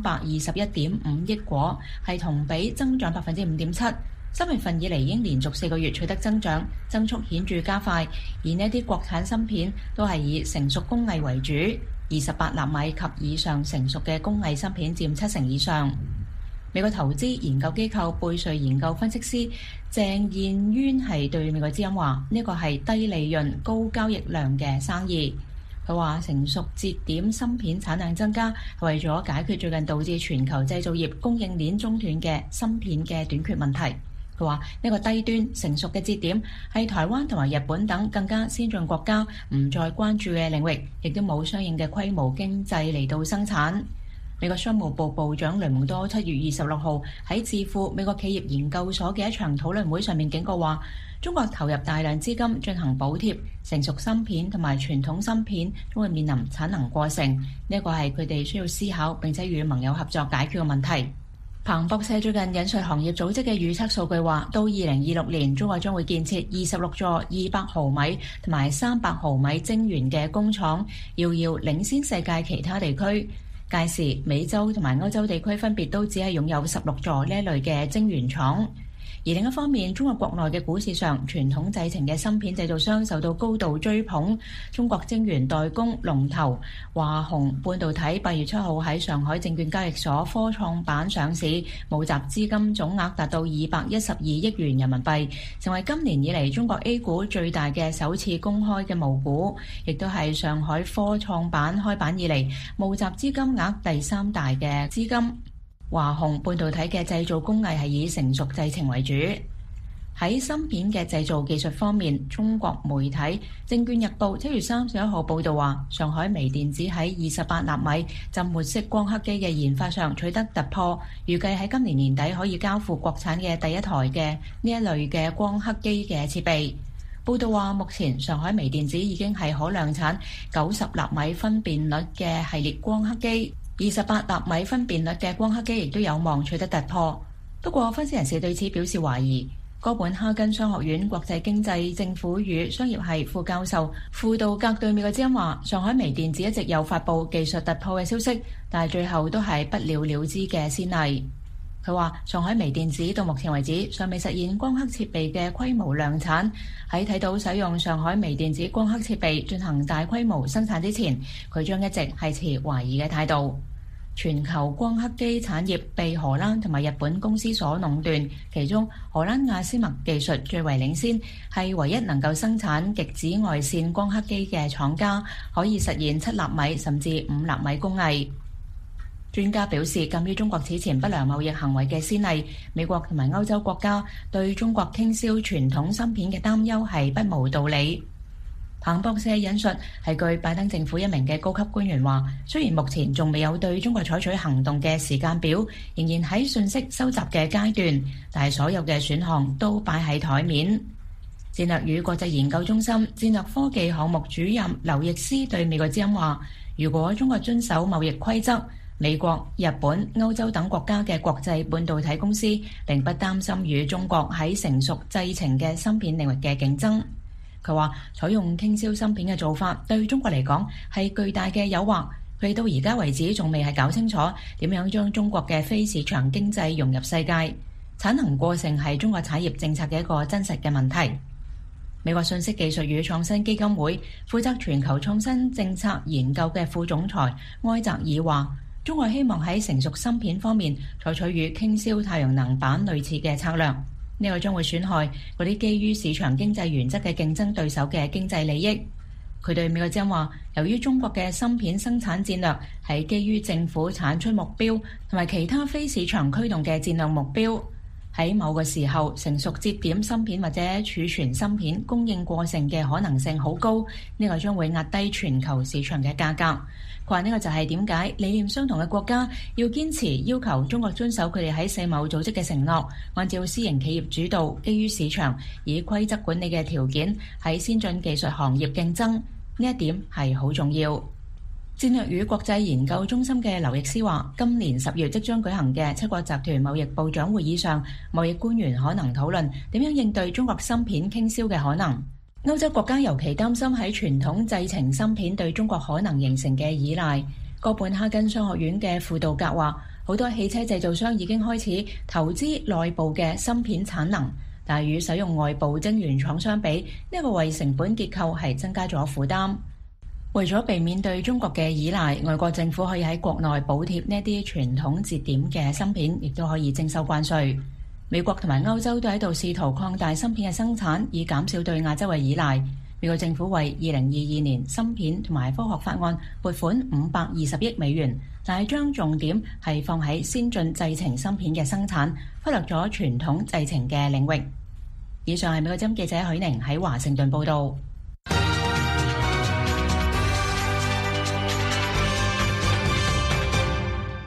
321.5億顆，係同比增長5.7%。3月份以嚟已經連續4個月取得增長，增速顯著加快。而呢啲國產芯片都係以成熟工藝為主，28納米及以上成熟嘅工藝芯片佔70%以上。美國投資研究機構貝瑞研究分析師鄭燕淵係對美國之音話：呢個係低利潤、高交易量嘅生意。佢話成熟節點芯片產量增加係為咗解決最近導致全球製造業供應鏈中斷嘅芯片嘅短缺問題。佢話呢個低端成熟嘅節點係台灣同埋日本等更加先進國家唔再關注嘅領域，亦都冇相應嘅規模經濟嚟到生產。 美國商務部部長雷蒙多7月26號喺智庫美國企業研究所嘅一場討論會上面警告話，中國投入大量資金進行補貼，成熟芯片同埋傳統芯片都會面臨產能過剩，呢個係佢哋需要思考並且與盟友合作解決嘅問題。彭博社最近引述行業組織嘅預測數據話，到2026年，中國將會建設26座200毫米同埋300毫米晶圓嘅工廠，遙遙領先世界其他地區。屆時，美洲同埋歐洲地區分別都只係擁有16座呢類嘅晶圓廠。而另一方面，中國國內嘅股市上，傳統製程嘅芯片製造商受到高度追捧。中國晶圓代工龍頭華虹半導體8月7號喺上海證券交易所科創板上市，募集資金總額達到212億元人民幣，成為今年以嚟中國 A 股最大嘅首次公開嘅募股，亦都係上海科創板開板以嚟募集資金額第3大嘅資金。華虹半導體嘅製造工藝係以成熟製程為主。喺芯片嘅製造技術方面，中國媒體《證券日報》7月31號報導話，上海微電子喺28納米浸沒式光刻機嘅研發上取得突破，預計喺今年年底可以交付國產嘅第一台嘅呢一類嘅光刻機嘅設備。報道話，目前上海微電子已經係可量產90納米分辨率嘅系列光刻機。28納米分辨率嘅光刻機亦都有望取得突破，不過分析人士對此表示懷疑。哥本哈根商學院國際經濟政府與商業系副教授傅道格對美國之音話，上海微電子一直有發布技術突破嘅消息，但係最後都係不了了之嘅先例。佢話，上海微電子到目前為止尚未實現光刻設備嘅規模量產，喺睇到使用上海微電子光刻設備進行大規模生產之前，佢將一直係持懷疑嘅態度。全球光刻機產業被荷蘭同埋日本公司所壟斷，其中荷蘭亞斯麥技術最為領先，係唯一能夠生產極紫外線光刻機嘅廠家，可以實現7納米甚至5納米工藝。專家表示，鑑於中國此前不良貿易行為嘅先例，美國同埋歐洲國家對中國傾銷傳統芯片嘅擔憂係不無道理。彭博社引述係據拜登政府一名嘅高級官員話，雖然目前仲未有對中國採取行動嘅時間表，仍然喺信息收集嘅階段，但係所有嘅選項都擺喺台面。戰略與國際研究中心戰略科技項目主任劉易斯對美國之音話，如果中國遵守貿易規則，美國、日本、歐洲等國家嘅國際半導體公司並不擔心與中國喺成熟製程嘅芯片領域嘅競爭。佢話採用傾銷芯片嘅做法對中國嚟講係巨大嘅誘惑，佢到而家為止仲未係搞清楚點樣將中國嘅非市場經濟融入世界。產能過剩係中國產業政策嘅一個真實嘅問題。美國信息技術與創新基金會負責全球創新政策研究嘅副總裁埃澤爾話，中國希望喺成熟芯片方面採取與傾銷太陽能板類似嘅策略。呢個將會損害嗰啲基於市場經濟原則嘅競爭對手嘅經濟利益。佢對美國之音話，由於中國嘅芯片生產戰略係基於政府產出目標同埋其他非市場驅動嘅戰略目標，喺某個時候成熟節點芯片或者儲存芯片供應過剩嘅可能性好高，呢個將會壓低全球市場嘅價格。佢話呢個就係點解理念相同嘅國家要堅持要求中國遵守佢哋喺世貿組織嘅承諾，按照私營企業主導、基於市場以規則管理嘅條件喺先進技術行業競爭，呢一點係好重要。戰略與國際研究中心嘅劉易斯話，今年10月即將舉行嘅7國集團貿易部長會議上，貿易官員可能討論點樣應對中國芯片傾銷嘅可能。歐洲國家尤其擔心喺傳統製程芯片對中國可能形成嘅依賴。哥本哈根商學院嘅傅道格話，好多汽車製造商已經開始投資內部嘅芯片產能，但係與使用外部晶圓廠相比，呢個為成本結構係增加咗負擔。為咗避免對中國嘅依賴，外國政府可以喺國內補貼呢啲傳統節點嘅芯片，亦都可以徵收關稅。美國同埋歐洲都喺度試圖擴大芯片嘅生產，以減少對亞洲嘅依賴。美國政府為2022年芯片同埋科學法案撥款520億美元，但係將重點係放喺先進製程芯片嘅生產，忽略咗傳統製程嘅領域。以上係美國之音記者許寧喺華盛頓報導。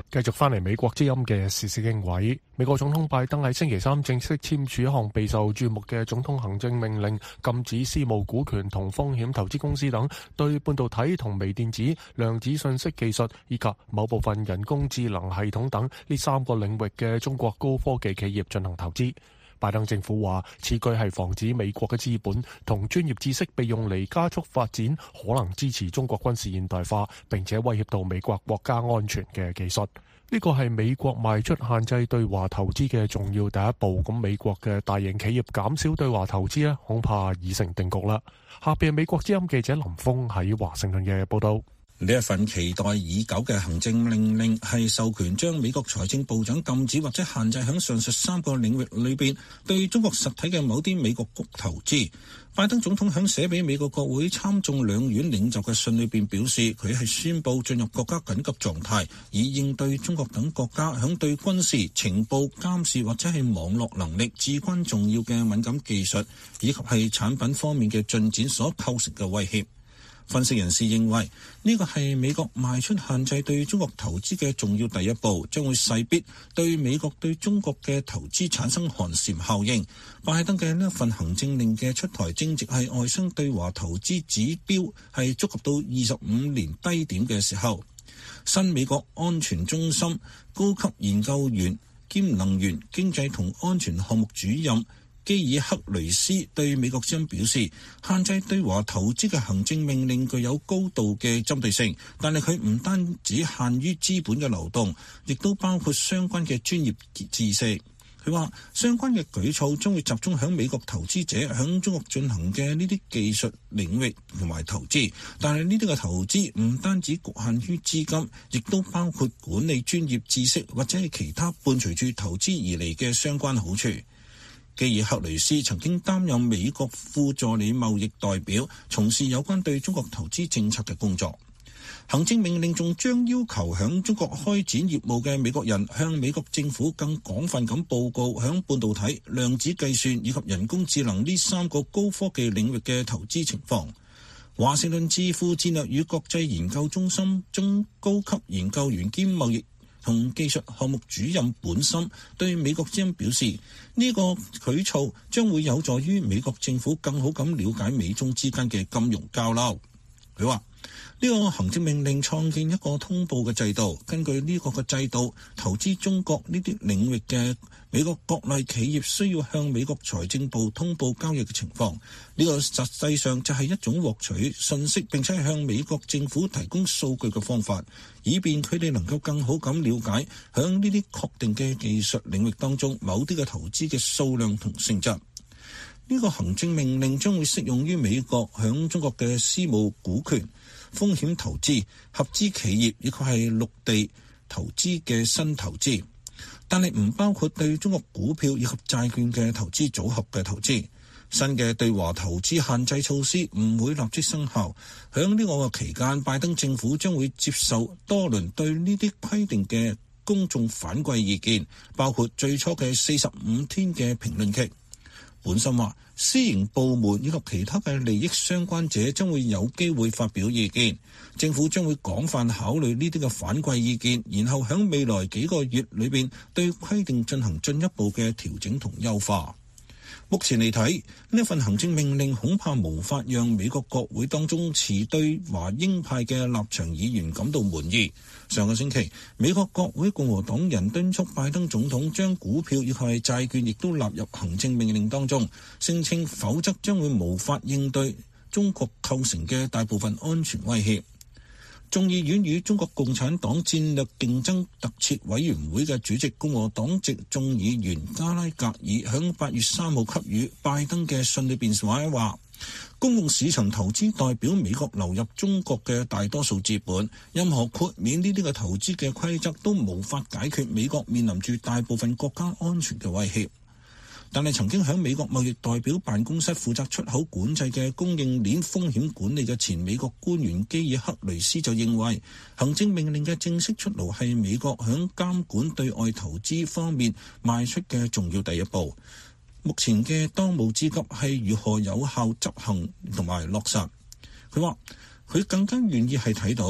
繼續翻嚟美國之音嘅時事經緯，美國總統拜登喺星期三正式簽署一項備受注目嘅總統行政命令，禁止私募股權同風險投資公司等對半導體同微電子、量子信息技術以及某部分人工智能系統等呢3個領域嘅中國高科技企業進行投資。拜登政府話，此舉係防止美國嘅資本同專業知識被用嚟加速發展可能支持中國軍事現代化並且威脅到美國國家安全嘅技術。呢個係美國邁出限制對華投資嘅重要第一步。咁美國嘅大型企業減少對華投資呢，恐怕已成定局啦。下邊係美國之音記者林峰喺華盛頓嘅報道。 呢一份期待已久嘅行政命令係授權將美國財政部長禁止或者限制喺上述3個領域裏邊對中國實體嘅某啲美國國投資。拜登總統喺寫俾美國國會參眾兩院領袖嘅信裏邊表示，佢係宣布進入國家緊急狀態，以應對中國等國家響對軍事、情報、監視或者係網絡能力至關重要嘅敏感技術以及係產品方面嘅進展所構成嘅威脅。分析人士認為，呢個係美國邁出限制對中國投資嘅重要第一步，將會勢必對美國對中國嘅投資產生寒蟬效應。拜登嘅呢一份行政令嘅出台，正值係外商對華投資指標係觸及到25年低點嘅時候。新美國安全中心高級研究員兼能源、經濟同安全項目主任基爾克雷斯對美國之音表示，限制對華投資嘅行政命令具有高度嘅針對性，但係佢唔單止限於資本嘅流動，亦都包括相關嘅專業知識。佢話相關嘅舉措將會集中響美國投資者響中國進行嘅呢啲技術領域同埋投資，但係呢啲嘅投資唔單止局限於資金，亦都包括管理專業知識或者係其他伴隨住投資而嚟嘅相關好處。基爾克雷斯曾經擔任美國副助理貿易代表，從事有關對中國投資政策嘅工作。行政命令仲將要求響中國開展業務嘅美國人向美國政府更廣泛咁報告響半導體、量子計算以及人工智能呢3個高科技領域嘅投資情況。華盛頓智庫戰略與國際研究中心中高級研究員兼貿易同技術項目主任本森對美國之音表示，呢個舉措將會有助於美國政府更好咁了解美中之間嘅金融交流。佢話呢個行政命令創建一個通報嘅制度，根據呢個嘅制度，投資中國呢啲領域嘅美國國內企業需要向美國財政部通報交易嘅情況。呢個實際上就係一種獲取信息並且係向美國政府提供數據嘅方法，以便佢哋能夠更好咁了解響呢啲確定嘅技術領域當中某啲嘅投資嘅數量同性質。呢個行政命令將會適用於美國響中國嘅私募股權、風險投資、合資企業以及係陸地投資嘅新投資，但係唔包括對中國股票以及債券嘅投資組合嘅投資。新嘅對華投資限制措施唔會立即生效。響呢個期間，拜登政府將會接受多輪對呢啲規定嘅公眾反饋意見，包括最初嘅45天嘅評論期。本身話，私營部門以及其他嘅利益相關者將會有機會發表意見，政府將會廣泛考慮呢啲嘅反饋意見，然後喺未來幾個月裏邊對規定進行進一步嘅調整同優化。目前嚟睇，呢份行政命令恐怕無法讓美國國會當中持對華鷹派嘅立場議員感到滿意。上個星期，美國國會共和黨人敦促拜登總統將股票以及債券亦都納入行政命令當中，聲稱否則將會無法應對中國構成嘅大部分安全威脅。眾議院與中國共產黨戰略競爭特設委員會嘅主席共和黨籍眾議員加拉格爾響8月3號給予拜登嘅信裏邊話，公共市場投資代表美國流入中國嘅大多數資本，任何豁免呢啲嘅投資嘅規則都無法解決美國面臨住大部分國家安全嘅威脅。但係曾經喺美國貿易代表辦公室負責出口管制嘅供應鏈風險管理嘅前美國官員基爾克雷斯就認為，行政命令嘅正式出爐係美國喺監管對外投資方面邁出嘅重要第一步。目前嘅當務之急係如何有效執行同埋落實。佢話佢更加願意係睇到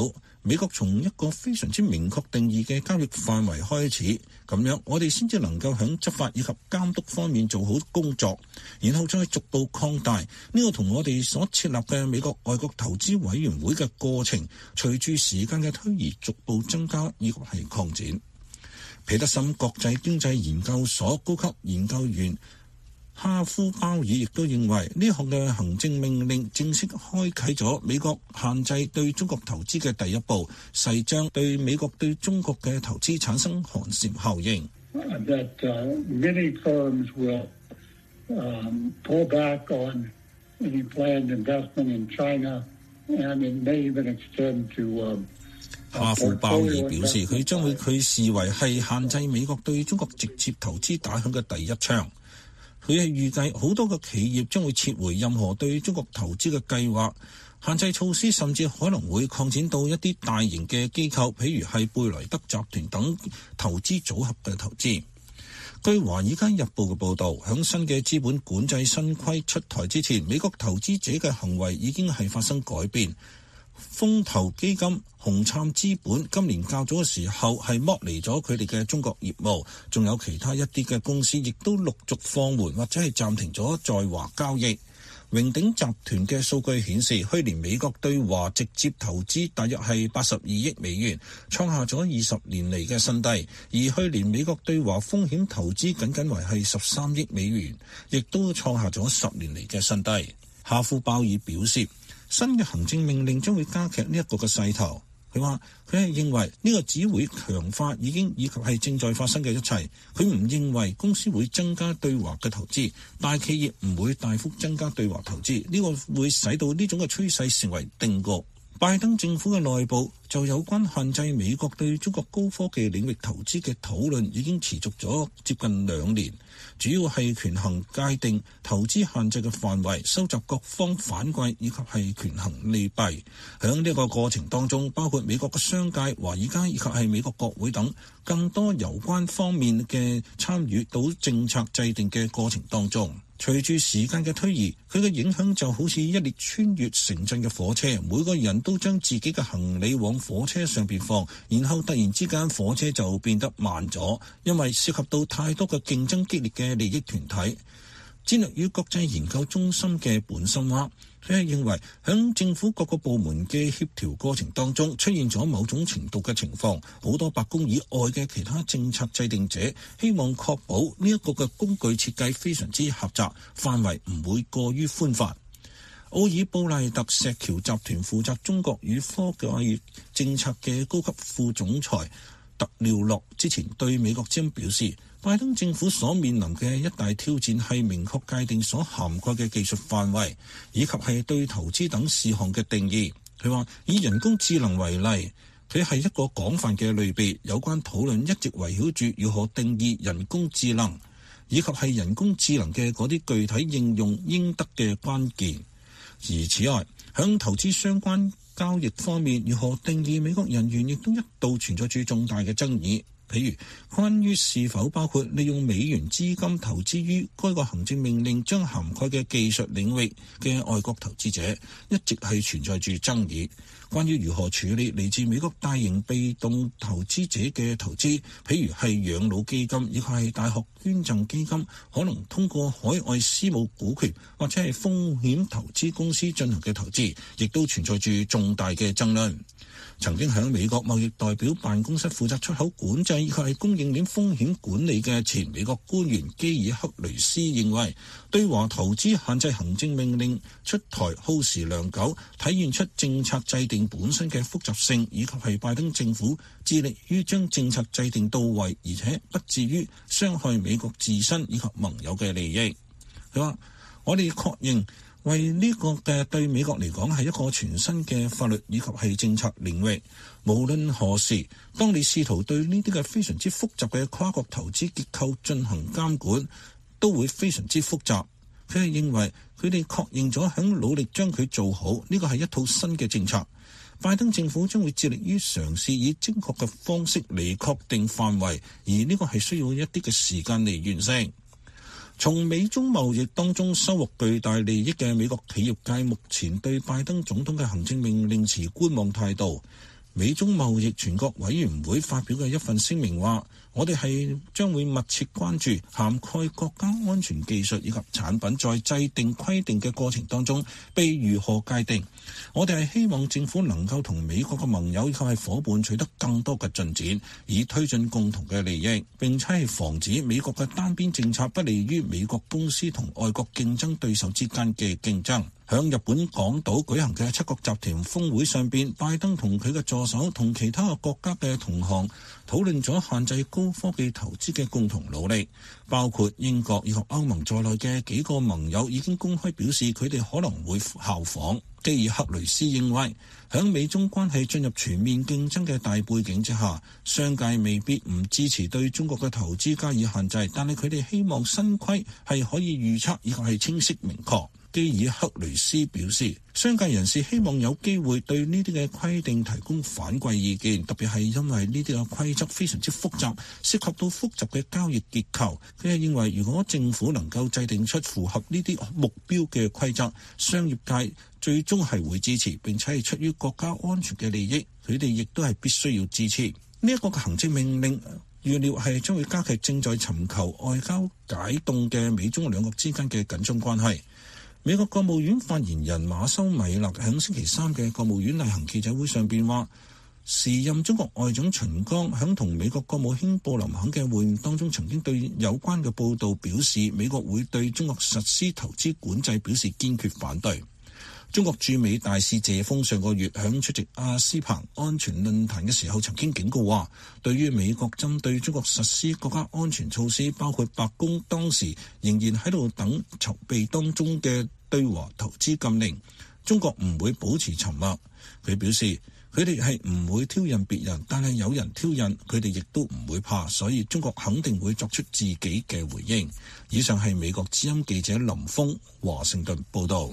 美國從一個非常之明確定義嘅交易範圍開始，咁樣我哋先至能夠喺執法以及監督方面做好工作，然後再逐步擴大。呢個同我哋所設立嘅美國外國投資委員會嘅過程，隨住時間嘅推移逐步增加以及係擴展。彼得森國際經濟研究所高級研究員哈夫鮑爾亦都認為呢項嘅行政命令正式開啟咗美國限制對中國投資嘅第一步，勢將對美國對中國嘅投資產生寒蟬效應。 That many firms will pull back on any planned investment in China, and it may even extend to 哈夫鮑爾表示，佢視為係限制美國對中國直接投資打響嘅第一槍。佢係預計好多個企業將會撤回任何對中國投資嘅計劃，限制措施甚至可能會擴展到一啲大型嘅機構，譬如係貝萊德集團等投資組合嘅投資。據華爾街日報嘅報導，響新嘅資本管制新規出台之前，美國投資者嘅行為已經係發生改變。風投基金紅杉資本今年較早嘅時候係剝離咗佢哋嘅中國業務，仲有其他一啲嘅公司亦都陸續放緩或者係暫停咗在華交易。榮鼎集團嘅數據顯示，去年美國對華直接投資大約係82億美元，創下咗20年嚟嘅新低，而去年美國對華風險投資僅僅為係13億美元，亦都創下咗10年嚟嘅新低。哈夫鮑爾表示，新嘅行政命令將會加劇呢一個嘅勢頭。佢話佢係認為呢個只會強化已經以及係正在發生嘅一切。佢唔認為公司會增加對華嘅投資，大企業唔會大幅增加對華投資。呢個會使到呢種嘅趨勢成為定局。拜登政府嘅內部就有關限制美國對中國高科技領域投資嘅討論已經持續咗接近2年，主要係權衡界定投資限制嘅範圍，收集各方反饋以及係權衡利弊。響呢個過程當中，包括美國嘅商界、華爾街以及係美國國會等更多有關方面嘅參與到政策制定嘅過程當中。隨住時間嘅推移，佢嘅影響就好似一列穿越城鎮嘅火車，每個人都將自己嘅行李往火車上邊放，然後突然之間火車就變得慢咗，因為涉及到太多嘅競爭激烈嘅利益團體。戰略與國際研究中心嘅本森話，佢係認為響政府各個部門嘅協調過程當中出現咗某種程度嘅情況，好多白宮以外嘅其他政策制定者希望確保呢一個嘅工具設計非常之狹窄，範圍唔會過於寬泛。奧爾布賴特石橋集團負責中國與科技政策嘅高級副總裁特廖洛之前對美國之音表示，拜登政府所面臨嘅一大挑戰係明確界定所涵蓋嘅技術範圍，以及係對投資等事項嘅定義。佢話以人工智能為例，佢係一個廣泛嘅類別，有關討論一直圍繞住如何定義人工智能，以及係人工智能嘅嗰啲具體應用應得嘅關鍵。而此外，響投資相關交易方面，如何定義美國人員亦都一度存在住重大嘅爭議。譬如關於是否包括利用美元資金投資於該個行政命令將涵蓋嘅技術領域嘅外國投資者，一直係存在住爭議。關於如何處理嚟自美國大型被動投資者嘅投資，譬如係養老基金，亦係大學捐贈基金，可能通過海外私募股權或者係風險投資公司進行嘅投資，亦都存在住重大嘅爭論。曾經喺美國貿易代表辦公室負責出口管制以及係供應鏈風險管理嘅前美國官員基爾克雷斯認為，對華投資限制行政命令出台耗時良久，體現出政策制定本身嘅複雜性，以及係拜登政府致力於將政策制定到位，而且不至於傷害美國自身以及盟友嘅利益。佢話：我哋確認為呢個嘅對美國嚟講係一個全新嘅法律以及係政策領域。無論何時，當你試圖對呢啲嘅非常之複雜嘅跨國投資結構進行監管，都會非常之複雜。佢係認為佢哋確認咗響努力將佢做好，呢個係一套新嘅政策。拜登政府將會致力於嘗試以精確嘅方式嚟確定範圍，而呢個係需要一啲嘅時間嚟完成。從美中貿易當中收穫巨大利益嘅美國企業界目前對拜登總統嘅行政命令持觀望態度。 美中貿易全國委員會發表嘅一份聲明話，我哋將會密切關注涵蓋國家安全技術以及產品在制定規定嘅過程當中被如何界定。我哋係希望政府能夠同美國嘅盟友以及係夥伴取得更多嘅進展，以推進共同嘅利益，並且係防止美國嘅單邊政策不利於美國公司同外國競爭對手之間嘅競爭。響日本廣島舉行嘅七國集團峰會上邊，拜登同佢嘅助手同其他嘅國家嘅同行討論咗限制高科技投資嘅共同努力，包括英國以及歐盟在內嘅幾個盟友已經公開表示佢哋可能會效仿。基爾克雷斯認為，響美中關係進入全面競爭嘅大背景之下，商界未必唔支持對中國嘅投資加以限制，但係佢哋希望新規係可以預測以及係清晰明確。基爾克雷斯表示，商界人士希望有機會對呢啲嘅規定提供反饋意見，特別係因為呢啲嘅規則非常之複雜，涉及到複雜嘅交易結構。佢係認為，如果政府能夠制定出符合呢啲目標嘅規則，商業界最終係會支持，並且係出於國家安全嘅利益，佢哋亦都係必須要支持。呢一個行政命令預料係將會加劇正在尋求外交解凍嘅美中兩國之間嘅緊張關係。美國國務院發言人馬修米勒喺星期三嘅國務院例行記者會上邊話，時任中國外長秦剛喺同美國國務卿布林肯嘅會面當中，曾經對有關嘅報道表示，美國會對中國實施投資管制表示堅決反對。中國駐美大使謝鋒上個月響出席阿斯彭安全論壇嘅時候，曾經警告話，對於美國針對中國實施國家安全措施，包括白宮當時仍然喺度等籌備當中嘅對華投資禁令，中國唔會保持沉默。佢表示，佢哋係唔會挑釁別人，但係有人挑釁，佢哋亦都唔會怕，所以中國肯定會作出自己嘅回應。以上係美國之音記者林峰華盛頓報道。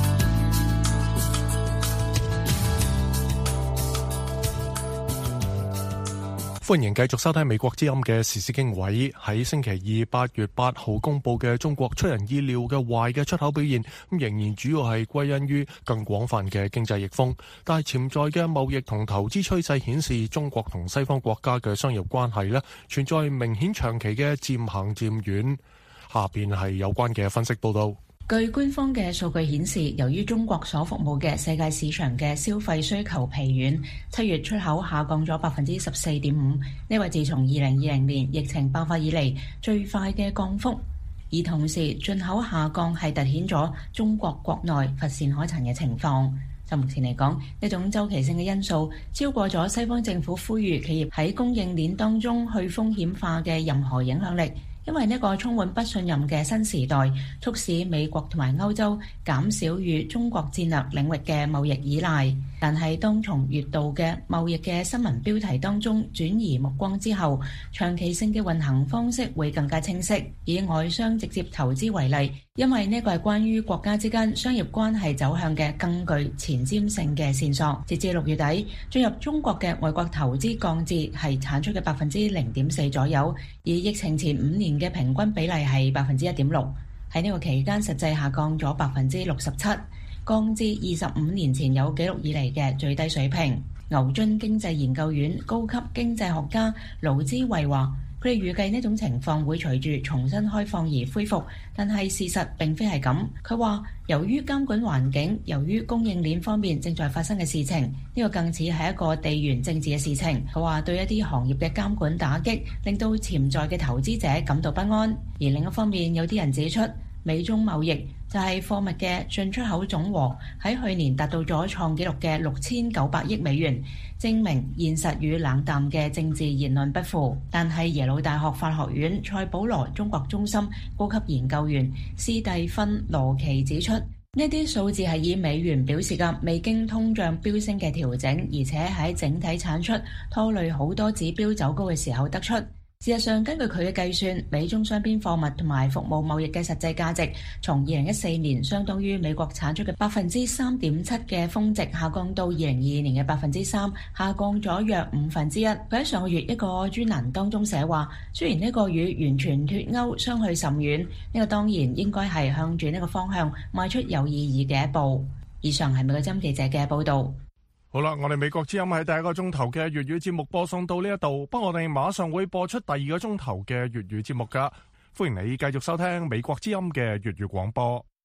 歡迎繼續收聽美國之音嘅時事經緯。喺星期二8月8號公佈嘅中國出人意料嘅壞嘅出口表現，仍然主要係歸因於更廣泛嘅經濟逆風，但係潛在嘅貿易同投資趨勢顯示，中國同西方國家嘅商業關係呢存在明顯長期嘅漸行漸遠。下邊係有關嘅分析報導。 據官方嘅數據顯示，由於中國所服務嘅世界市場嘅消費需求疲軟，7月出口下降咗14.5%，呢為自從2020年疫情爆發以嚟最快嘅降幅。而同時，進口下降係凸顯咗中國國內乏善可陳嘅情況。就目前嚟講，呢種週期性嘅因素超過咗西方政府呼籲企業喺供應鏈當中去風險化嘅任何影響力。因為呢個充滿不信任嘅新時代，促使美國同埋歐洲減少與中國戰略領域嘅貿易依賴。但係當從月度嘅貿易嘅新聞標題當中轉移目光之後，長期性嘅運行方式會更加清晰。以外商直接投資為例，因為呢個係關於國家之間商業關係走向嘅更具前瞻性嘅線索。截至6月底，進入中國嘅外國投資降至係產出嘅0.4%左右，而疫情前5年嘅平均比例係1.6%。喺呢個期間，實際下降咗67%，降至25年前有紀錄以嚟嘅最低水平。牛津經濟研究院高級經濟學家盧茲慧話，佢哋預計呢種情況會隨住重新開放而恢復，但係事實並非係咁。佢話，由於監管環境，由於供應鏈方面正在發生嘅事情，呢個更似係一個地緣政治嘅事情。佢話對一啲行業嘅監管打擊，令到潛在嘅投資者感到不安。而另一方面，有啲人指出，美中貿易就係貨物嘅進出口總和喺去年達到咗創紀錄嘅6900億美元，證明現實與冷淡嘅政治言論不符。但係耶魯大學法學院塞保羅中國中心高級研究員斯蒂芬羅奇指出，呢啲數字係以美元表示嘅未經通脹飆升嘅調整，而且喺整體產出拖累好多指標走高嘅時候得出。事實上，根據佢嘅計算，美中雙邊貨物同埋服務貿易嘅實際價值，從2014年相當於美國產出嘅3.7%嘅峰值，下降到2022年嘅3%，下降咗約1/5。佢喺上個月一個專欄當中寫話，雖然呢個與完全脫歐相去甚遠，呢個當然應該係向住呢個方向邁出有意義嘅一步。以上係美國之音記者嘅報導。 好啦，我哋美國之音喺第一個鐘頭嘅粵語節目播送到呢一度，不過我哋馬上會播出第二個鐘頭嘅粵語節目噶，歡迎你繼續收聽美國之音嘅粵語廣播。